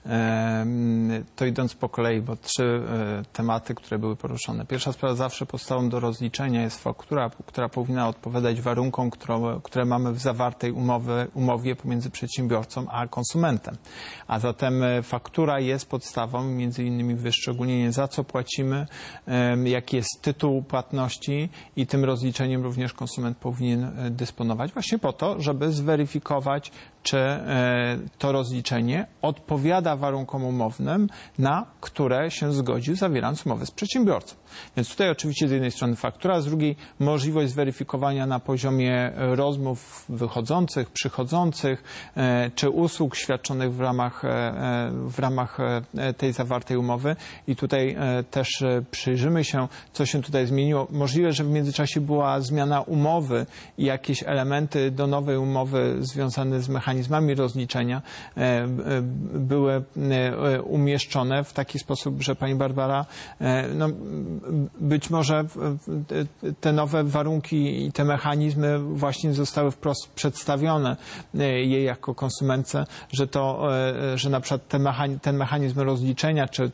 To idąc po kolei, bo trzy tematy, które były poruszone. Pierwsza sprawa, zawsze podstawą do rozliczenia jest faktura, która powinna odpowiadać warunkom, które, które mamy w zawartej umowie, umowie pomiędzy przedsiębiorcą a konsumentem. A zatem faktura jest podstawą, między innymi wyszczególnienie, za co płacimy, jaki jest tytuł płatności i tym rozliczeniem również konsument powinien dysponować właśnie po to, żeby zweryfikować, czy to rozliczenie odpowiada warunkom umownym, na które się zgodził, zawierając umowę z przedsiębiorcą. Więc tutaj oczywiście z jednej strony faktura, z drugiej możliwość zweryfikowania na poziomie rozmów wychodzących, przychodzących, czy usług świadczonych w ramach, w ramach tej zawartej umowy. I tutaj też przyjrzymy się, co się tutaj zmieniło. Możliwe, że w międzyczasie była zmiana umowy i jakieś elementy do nowej umowy związane z mechanizmami rozliczenia były umieszczone w taki sposób, że pani Barbara, no, być może te nowe warunki i te mechanizmy właśnie zostały wprost przedstawione jej jako konsumentce, że to, że na przykład ten mechanizm, ten mechanizm rozliczenia, czy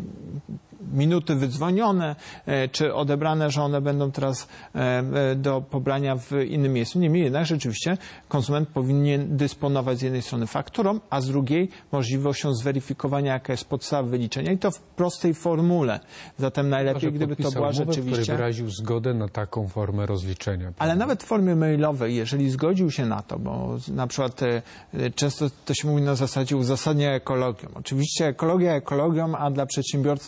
minuty wydzwonione, czy odebrane, że one będą teraz do pobrania w innym miejscu. Niemniej jednak rzeczywiście konsument powinien dysponować z jednej strony fakturą, a z drugiej możliwością zweryfikowania, jaka jest podstawa wyliczenia i to w prostej formule. Zatem najlepiej, gdyby to była rzeczywiście... który wyraził zgodę na taką formę rozliczenia. Ale nawet w formie mailowej, jeżeli zgodził się na to, bo na przykład często to się mówi na zasadzie uzasadnia ekologią. Oczywiście ekologia ekologią, a dla przedsiębiorcy liczy się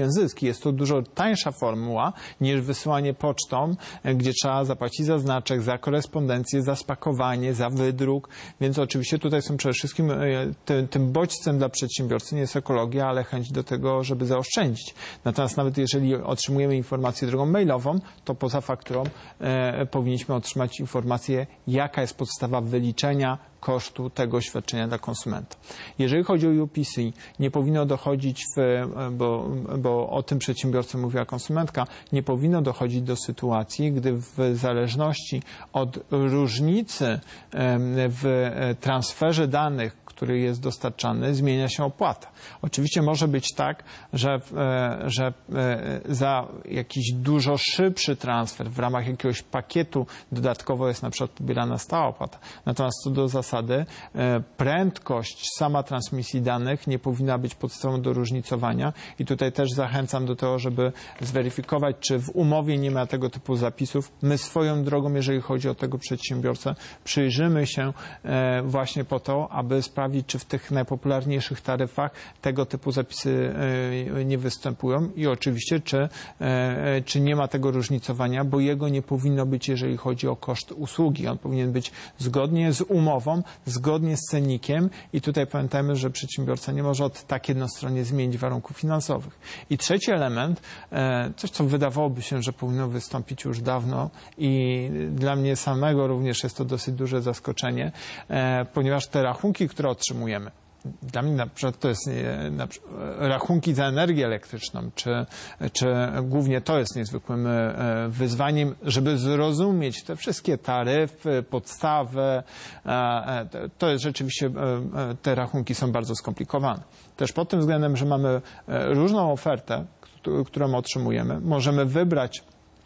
ten zysk. Jest to dużo tańsza formuła niż wysyłanie pocztą, gdzie trzeba zapłacić za znaczek, za korespondencję, za spakowanie, za wydruk, więc oczywiście tutaj są przede wszystkim tym, tym bodźcem dla przedsiębiorcy nie jest ekologia, ale chęć do tego, żeby zaoszczędzić. Natomiast nawet jeżeli otrzymujemy informację drogą mailową, to poza fakturą e, powinniśmy otrzymać informację, jaka jest podstawa wyliczenia kosztu tego świadczenia dla konsumenta. Jeżeli chodzi o U P C, nie powinno dochodzić, w, bo, bo o tym przedsiębiorcy mówiła konsumentka, nie powinno dochodzić do sytuacji, gdy w zależności od różnicy w transferze danych, który jest dostarczany, zmienia się opłata. Oczywiście może być tak, że, że za jakiś dużo szybszy transfer w ramach jakiegoś pakietu dodatkowo jest na przykład pobierana stała opłata. Natomiast co do zasady prędkość sama transmisji danych nie powinna być podstawą do różnicowania i tutaj też zachęcam do tego, żeby zweryfikować, czy w umowie nie ma tego typu zapisów. My swoją drogą, jeżeli chodzi o tego przedsiębiorcę, przyjrzymy się właśnie po to, aby sprawdzić, czy w tych najpopularniejszych taryfach tego typu zapisy nie występują i oczywiście, czy, czy nie ma tego różnicowania, bo jego nie powinno być, jeżeli chodzi o koszt usługi. On powinien być zgodnie z umową, zgodnie z cennikiem i tutaj pamiętajmy, że przedsiębiorca nie może od tak jednostronnie zmienić warunków finansowych. I trzeci element, coś co wydawałoby się, że powinno wystąpić już dawno i dla mnie samego również jest to dosyć duże zaskoczenie, ponieważ te rachunki, które otrzymujemy, dla mnie na przykład to jest na przykład, rachunki za energię elektryczną, czy, czy głównie to jest niezwykłym wyzwaniem, żeby zrozumieć te wszystkie taryfy, podstawy. To jest rzeczywiście, te rachunki są bardzo skomplikowane. Też pod tym względem, że mamy różną ofertę, którą otrzymujemy, możemy wybrać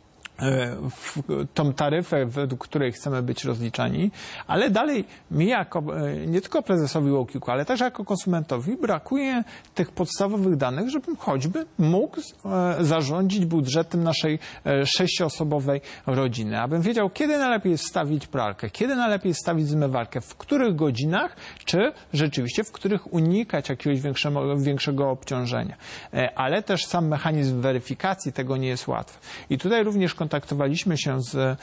tą taryfę, według której chcemy być rozliczani, ale dalej mi jako, nie tylko prezesowi UOKiK-u, ale także jako konsumentowi brakuje tych podstawowych danych, żebym choćby mógł zarządzić budżetem naszej sześcioosobowej rodziny. Abym wiedział, kiedy najlepiej jest wstawić pralkę, kiedy najlepiej jest wstawić zmywarkę, w których godzinach, czy rzeczywiście w których unikać jakiegoś większego, większego obciążenia. Ale też sam mechanizm weryfikacji tego nie jest łatwy. I tutaj również kontaktowaliśmy się z,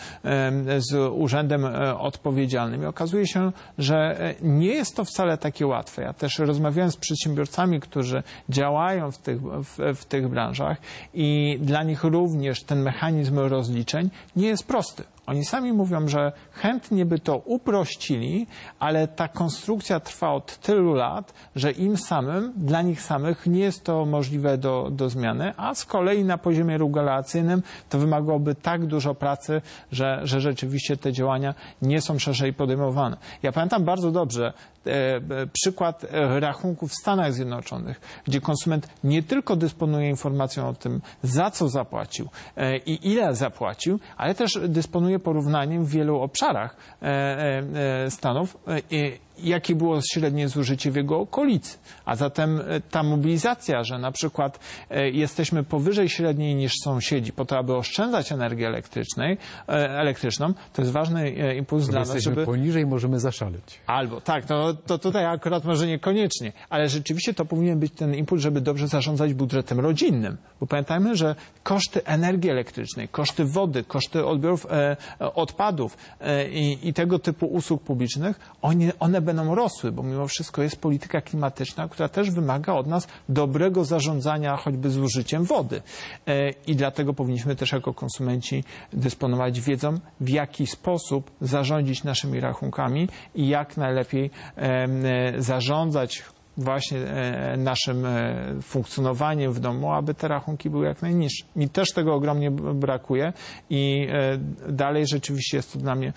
z urzędem odpowiedzialnym i okazuje się, że nie jest to wcale takie łatwe. Ja też rozmawiałem z przedsiębiorcami, którzy działają w tych, w, w tych branżach i dla nich również ten mechanizm rozliczeń nie jest prosty. Oni sami mówią, że chętnie by to uprościli, ale ta konstrukcja trwa od tylu lat, że im samym, dla nich samych nie jest to możliwe do, do zmiany, a z kolei na poziomie regulacyjnym to wymagałoby tak dużo pracy, że, że rzeczywiście te działania nie są szerzej podejmowane. Ja pamiętam bardzo dobrze e, przykład rachunków w Stanach Zjednoczonych, gdzie konsument nie tylko dysponuje informacją o tym, za co zapłacił e, i ile zapłacił, ale też dysponuje porównaniem w wielu obszarach e, e, Stanów, e, jakie było średnie zużycie w jego okolicy. A zatem ta mobilizacja, że na przykład e, jesteśmy powyżej średniej niż sąsiedzi po to, aby oszczędzać energię elektrycznej, e, elektryczną, to jest ważny e, impuls Kiedy dla nas, jesteśmy żeby... poniżej, możemy zaszaleć. Albo, tak, no to tutaj akurat może niekoniecznie, ale rzeczywiście to powinien być ten impuls, żeby dobrze zarządzać budżetem rodzinnym. Bo pamiętajmy, że koszty energii elektrycznej, koszty wody, koszty odbiorów e, odpadów e, i, i tego typu usług publicznych, one, one będą rosły, bo mimo wszystko jest polityka klimatyczna, która też wymaga od nas dobrego zarządzania choćby zużyciem wody. E, I dlatego powinniśmy też jako konsumenci dysponować wiedzą, w jaki sposób zarządzić naszymi rachunkami i jak najlepiej e, zarządzać właśnie naszym funkcjonowaniem w domu, aby te rachunki były jak najniższe. Mi też tego ogromnie brakuje i dalej rzeczywiście jest to dla mnie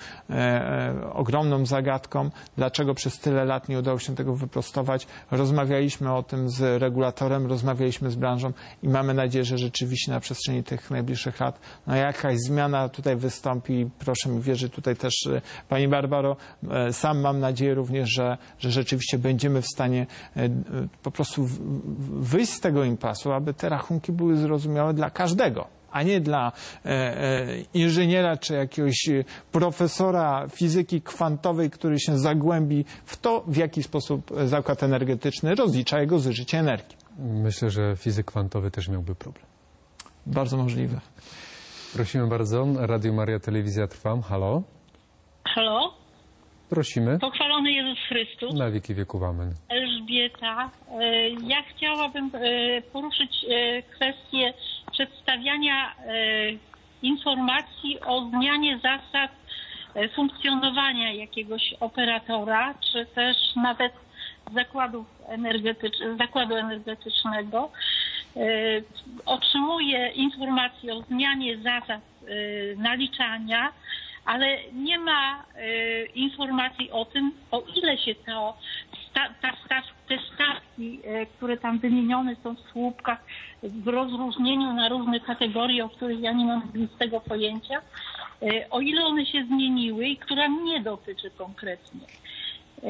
ogromną zagadką, dlaczego przez tyle lat nie udało się tego wyprostować. Rozmawialiśmy o tym z regulatorem, rozmawialiśmy z branżą i mamy nadzieję, że rzeczywiście na przestrzeni tych najbliższych lat no jakaś zmiana tutaj wystąpi. Proszę mi wierzyć, tutaj też Pani Barbaro, sam mam nadzieję również, że, że rzeczywiście będziemy w stanie po prostu wyjść z tego impasu, aby te rachunki były zrozumiałe dla każdego, a nie dla e, e, inżyniera czy jakiegoś profesora fizyki kwantowej, który się zagłębi w to, w jaki sposób zakład energetyczny rozlicza jego zużycie energii. Myślę, że fizyk kwantowy też miałby problem. Bardzo możliwe. Prosimy bardzo. Radio Maria Telewizja Trwam. Halo? Halo? Prosimy. Pochwalony Jezus Chrystus. Na wieki wieków amen. Elżbieta. E, Ja chciałabym e, poruszyć e, kwestię przedstawiania e, informacji o zmianie zasad e, funkcjonowania jakiegoś operatora, czy też nawet zakładów energetycz- zakładu energetycznego. E, Otrzymuje informacje o zmianie zasad e, naliczania, ale nie ma e, informacji o tym, o ile się to, sta, ta staw, te stawki, e, które tam wymienione są w słupkach, w rozróżnieniu na różne kategorie, o których ja nie mam tego pojęcia, e, o ile one się zmieniły i która mnie dotyczy konkretnie. E,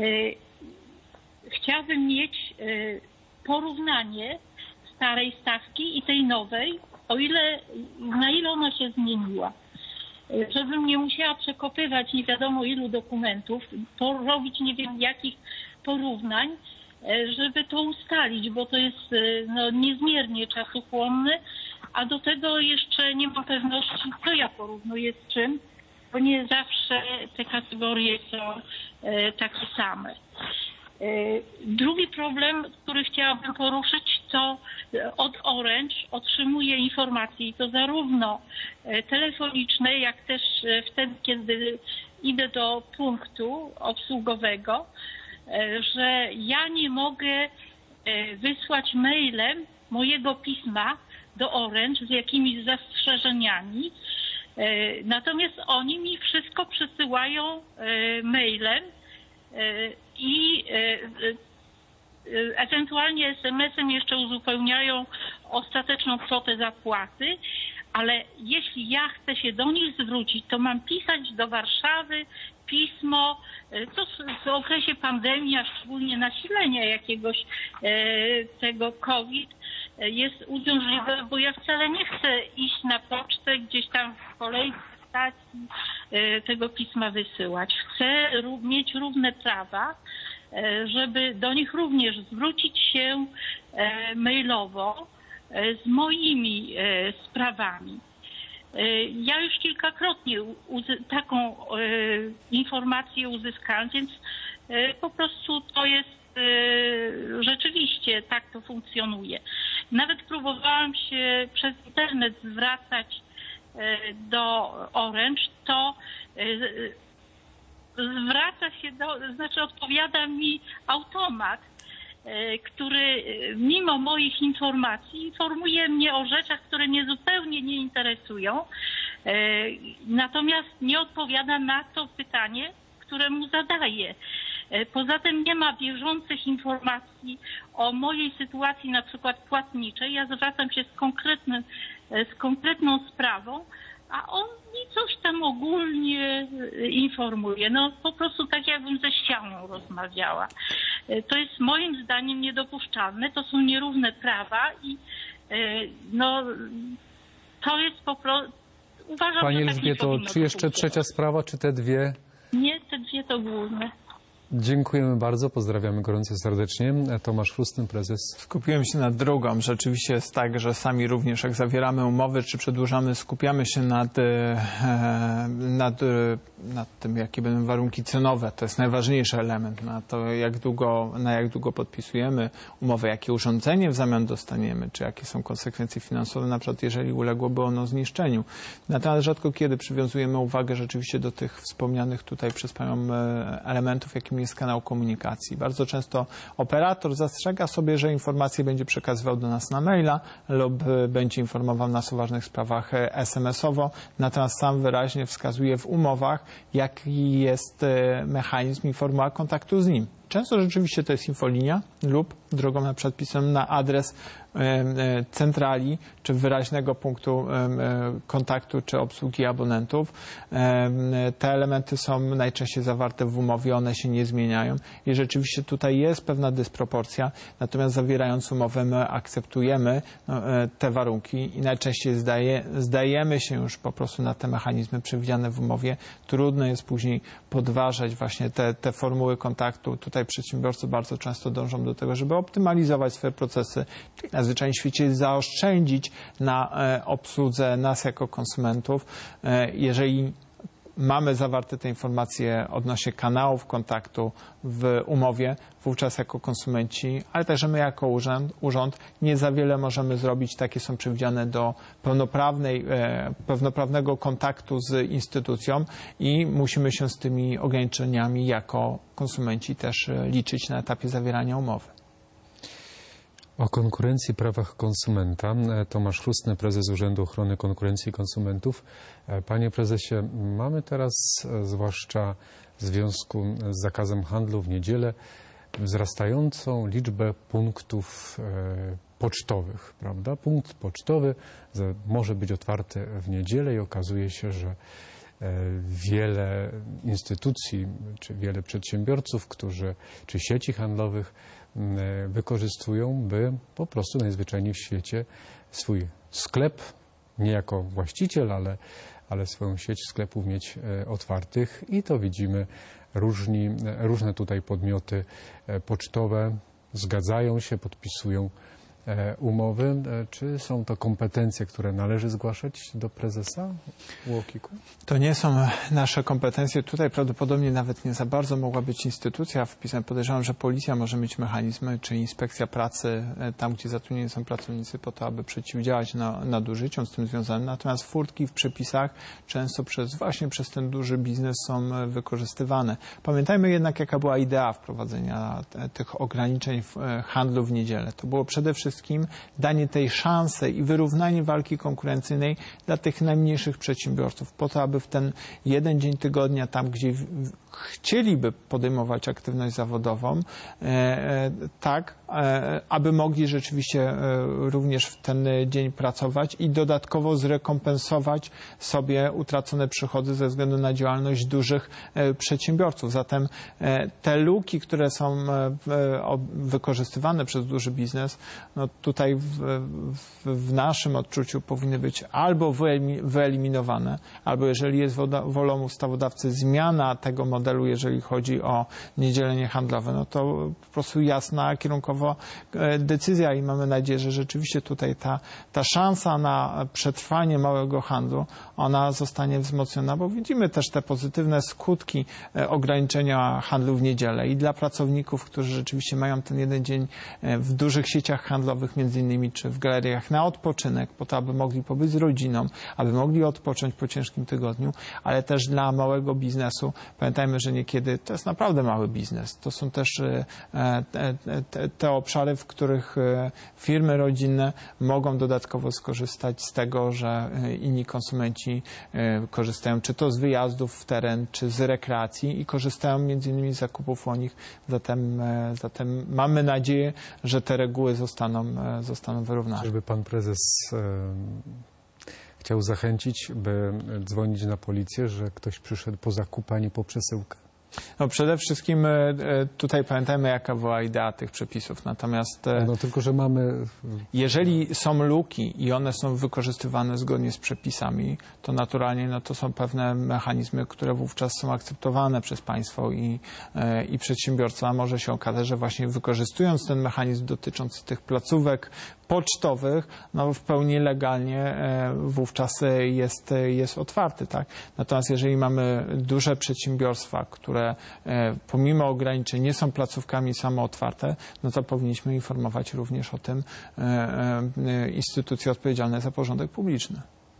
chciałabym mieć e, porównanie starej stawki i tej nowej, o ile, na ile ona się zmieniła. Żebym nie musiała przekopywać nie wiadomo ilu dokumentów, robić nie wiem jakich porównań, żeby to ustalić, bo to jest no, niezmiernie czasochłonne, a do tego jeszcze nie ma pewności, co ja porównuję z czym, bo nie zawsze te kategorie są e, takie same. E, drugi problem, który chciałabym poruszyć, to od Orange otrzymuję informacje i to zarówno telefoniczne, jak też wtedy, kiedy idę do punktu obsługowego, że ja nie mogę wysłać mailem mojego pisma do Orange z jakimiś zastrzeżeniami. Natomiast oni mi wszystko przesyłają mailem i ewentualnie es em esem jeszcze uzupełniają ostateczną kwotę zapłaty, ale jeśli ja chcę się do nich zwrócić, to mam pisać do Warszawy pismo, to w okresie pandemii, a szczególnie nasilenia jakiegoś tego COVID jest uciążliwe, bo ja wcale nie chcę iść na pocztę, gdzieś tam w kolejce stacji tego pisma wysyłać. Chcę mieć równe prawa, żeby do nich również zwrócić się mailowo z moimi sprawami. Ja już kilkakrotnie taką informację uzyskałam, więc po prostu to jest rzeczywiście tak to funkcjonuje. Nawet próbowałam się przez internet zwracać do Orange, to zwraca się do, znaczy odpowiada mi automat, który mimo moich informacji informuje mnie o rzeczach, które mnie zupełnie nie interesują, natomiast nie odpowiada na to pytanie, które mu zadaję. Poza tym nie ma bieżących informacji o mojej sytuacji na przykład płatniczej. Ja zwracam się z konkretnym, z konkretną sprawą, a on mi coś tam ogólnie informuje. No po prostu tak jakbym ze ścianą rozmawiała. To jest moim zdaniem niedopuszczalne. To są nierówne prawa i no to jest po prostu... Uważam, Pani że tak Elżbieto, czy jeszcze trzecia sprawa, czy te dwie? Nie, te dwie to główne. Dziękujemy bardzo, pozdrawiamy gorąco serdecznie. Tomasz Chrustyn, prezes. Skupiłem się nad drugą. Rzeczywiście jest tak, że sami również jak zawieramy umowy czy przedłużamy, skupiamy się nad, nad, nad tym, jakie będą warunki cenowe. To jest najważniejszy element. Na to, jak długo, na jak długo podpisujemy umowę, jakie urządzenie w zamian dostaniemy, czy jakie są konsekwencje finansowe, na przykład jeżeli uległoby ono zniszczeniu. Natomiast rzadko kiedy przywiązujemy uwagę rzeczywiście do tych wspomnianych tutaj przez Panią elementów, jakimi jest kanał komunikacji. Bardzo często operator zastrzega sobie, że informacje będzie przekazywał do nas na maila lub będzie informował nas o ważnych sprawach es em esowo, natomiast sam wyraźnie wskazuje w umowach, jaki jest mechanizm i formuła kontaktu z nim. Często rzeczywiście to jest infolinia lub drogą na przykład pisem na adres centrali, czy wyraźnego punktu kontaktu, czy obsługi abonentów. Te elementy są najczęściej zawarte w umowie, one się nie zmieniają i rzeczywiście tutaj jest pewna dysproporcja, natomiast zawierając umowę my akceptujemy te warunki i najczęściej zdaje, zdajemy się już po prostu na te mechanizmy przewidziane w umowie. Trudno jest później podważać właśnie te, te formuły kontaktu. Tutaj przedsiębiorcy bardzo często dążą do tego, żeby optymalizować swoje procesy, czyli na zwyczajnym świecie zaoszczędzić na obsłudze nas jako konsumentów. Jeżeli mamy zawarte te informacje odnośnie kanałów kontaktu w umowie, wówczas jako konsumenci, ale także my jako urząd, urząd nie za wiele możemy zrobić. Takie są przewidziane do pełnoprawnej, e, pełnoprawnego kontaktu z instytucją i musimy się z tymi ograniczeniami jako konsumenci też liczyć na etapie zawierania umowy. O konkurencji i prawach konsumenta. Tomasz Chrustny, prezes Urzędu Ochrony Konkurencji i Konsumentów. Panie prezesie, mamy teraz, zwłaszcza w związku z zakazem handlu w niedzielę, wzrastającą liczbę punktów pocztowych, prawda? Punkt pocztowy może być otwarty w niedzielę i okazuje się, że wiele instytucji, czy wiele przedsiębiorców, którzy, czy sieci handlowych wykorzystują, by po prostu najzwyczajniej w świecie swój sklep, nie jako właściciel, ale, ale swoją sieć sklepów mieć otwartych i to widzimy, różni, różne tutaj podmioty pocztowe zgadzają się, podpisują umowy. Czy są to kompetencje, które należy zgłaszać do prezesa U O K I K-u? To nie są nasze kompetencje. Tutaj prawdopodobnie nawet nie za bardzo mogła być instytucja wpisana. Podejrzewam, że policja może mieć mechanizmy, czy inspekcja pracy, tam gdzie zatrudnieni są pracownicy, po to, aby przeciwdziałać nadużyciom z tym związanym. Natomiast furtki w przepisach często przez właśnie przez ten duży biznes są wykorzystywane. Pamiętajmy jednak, jaka była idea wprowadzenia tych ograniczeń w handlu w niedzielę. To było przede wszystkim danie tej szansy i wyrównanie walki konkurencyjnej dla tych najmniejszych przedsiębiorców, po to, aby w ten jeden dzień tygodnia, tam gdzie chcieliby podejmować aktywność zawodową, e, tak, e, aby mogli rzeczywiście e, również w ten dzień pracować i dodatkowo zrekompensować sobie utracone przychody ze względu na działalność dużych e, przedsiębiorców. Zatem e, te luki, które są e, o, wykorzystywane przez duży biznes, no tutaj w, w, w naszym odczuciu powinny być albo wyeliminowane, albo jeżeli jest wolą ustawodawcy zmiana tego modelu, jeżeli chodzi o niedzielenie handlowe, no to po prostu jasna, kierunkowo decyzja i mamy nadzieję, że rzeczywiście tutaj ta, ta szansa na przetrwanie małego handlu, ona zostanie wzmocniona, bo widzimy też te pozytywne skutki ograniczenia handlu w niedzielę i dla pracowników, którzy rzeczywiście mają ten jeden dzień w dużych sieciach handlowych, między innymi, czy w galeriach na odpoczynek, po to, aby mogli pobyć z rodziną, aby mogli odpocząć po ciężkim tygodniu, ale też dla małego biznesu. Pamiętajmy, że niekiedy to jest naprawdę mały biznes. To są też te, te, te obszary, w których firmy rodzinne mogą dodatkowo skorzystać z tego, że inni konsumenci korzystają czy to z wyjazdów w teren, czy z rekreacji i korzystają między innymi z zakupów u nich. Zatem, zatem mamy nadzieję, że te reguły zostaną, zostaną wyrównane. Czyżby pan prezes e, chciał zachęcić, by dzwonić na policję, że ktoś przyszedł po zakup, a nie po przesyłkę? No przede wszystkim tutaj pamiętajmy, jaka była idea tych przepisów. Natomiast no tylko, że mamy... jeżeli są luki i one są wykorzystywane zgodnie z przepisami, to naturalnie no to są pewne mechanizmy, które wówczas są akceptowane przez państwo i, i przedsiębiorca. A może się okazać, że właśnie wykorzystując ten mechanizm dotyczący tych placówek pocztowych, no w pełni legalnie wówczas jest, jest otwarty, tak? Natomiast jeżeli mamy duże przedsiębiorstwa, które pomimo ograniczeń nie są placówkami samootwarte, no to powinniśmy informować również o tym instytucje odpowiedzialne za porządek publiczny.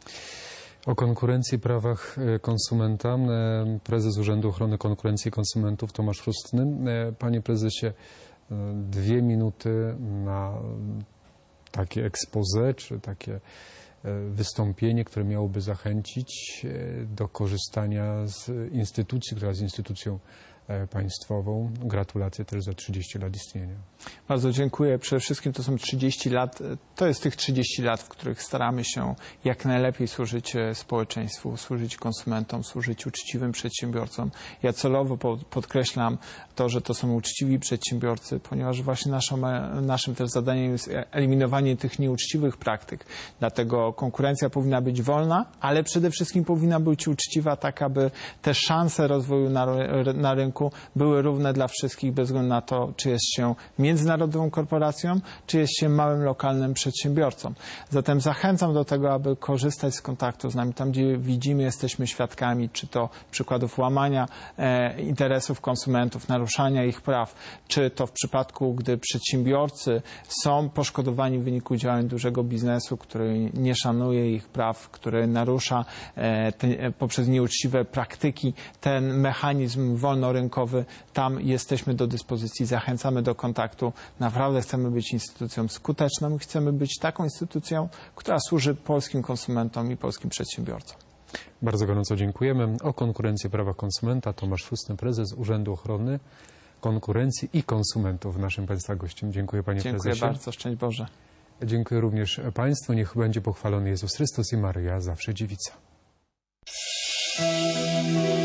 O konkurencji i prawach konsumenta prezes Urzędu Ochrony Konkurencji i Konsumentów Tomasz Chrustny. Panie prezesie, dwie minuty na takie expose, czy takie wystąpienie, które miałoby zachęcić do korzystania z instytucji, która jest instytucją państwową. Gratulacje też za trzydzieści lat istnienia. Bardzo dziękuję. Przede wszystkim to są trzydzieści lat. To jest tych trzydzieści lat, w których staramy się jak najlepiej służyć społeczeństwu, służyć konsumentom, służyć uczciwym przedsiębiorcom. Ja celowo podkreślam to, że to są uczciwi przedsiębiorcy, ponieważ właśnie naszą, naszym też zadaniem jest eliminowanie tych nieuczciwych praktyk. Dlatego konkurencja powinna być wolna, ale przede wszystkim powinna być uczciwa, tak aby te szanse rozwoju na, na rynku były równe dla wszystkich, bez względu na to, czy jest się międzynarodową korporacją, czy jest się małym, lokalnym przedsiębiorcą. Zatem zachęcam do tego, aby korzystać z kontaktu z nami, tam gdzie widzimy, jesteśmy świadkami, czy to przykładów łamania e, interesów konsumentów, naruszania ich praw, czy to w przypadku, gdy przedsiębiorcy są poszkodowani w wyniku działań dużego biznesu, który nie szanuje ich praw, który narusza e, te, poprzez nieuczciwe praktyki ten mechanizm wolnorynkowy. Tam jesteśmy do dyspozycji, zachęcamy do kontaktu. Naprawdę chcemy być instytucją skuteczną i chcemy być taką instytucją, która służy polskim konsumentom i polskim przedsiębiorcom. Bardzo gorąco dziękujemy. O konkurencję prawa konsumenta Tomasz Chrzustny, prezes Urzędu Ochrony Konkurencji i Konsumentów, naszym Państwa gościem. Dziękuję Panie Dziękuję prezesie. bardzo. Szczęść Boże. Dziękuję również Państwu. Niech będzie pochwalony Jezus Chrystus i Maryja, zawsze dziewica.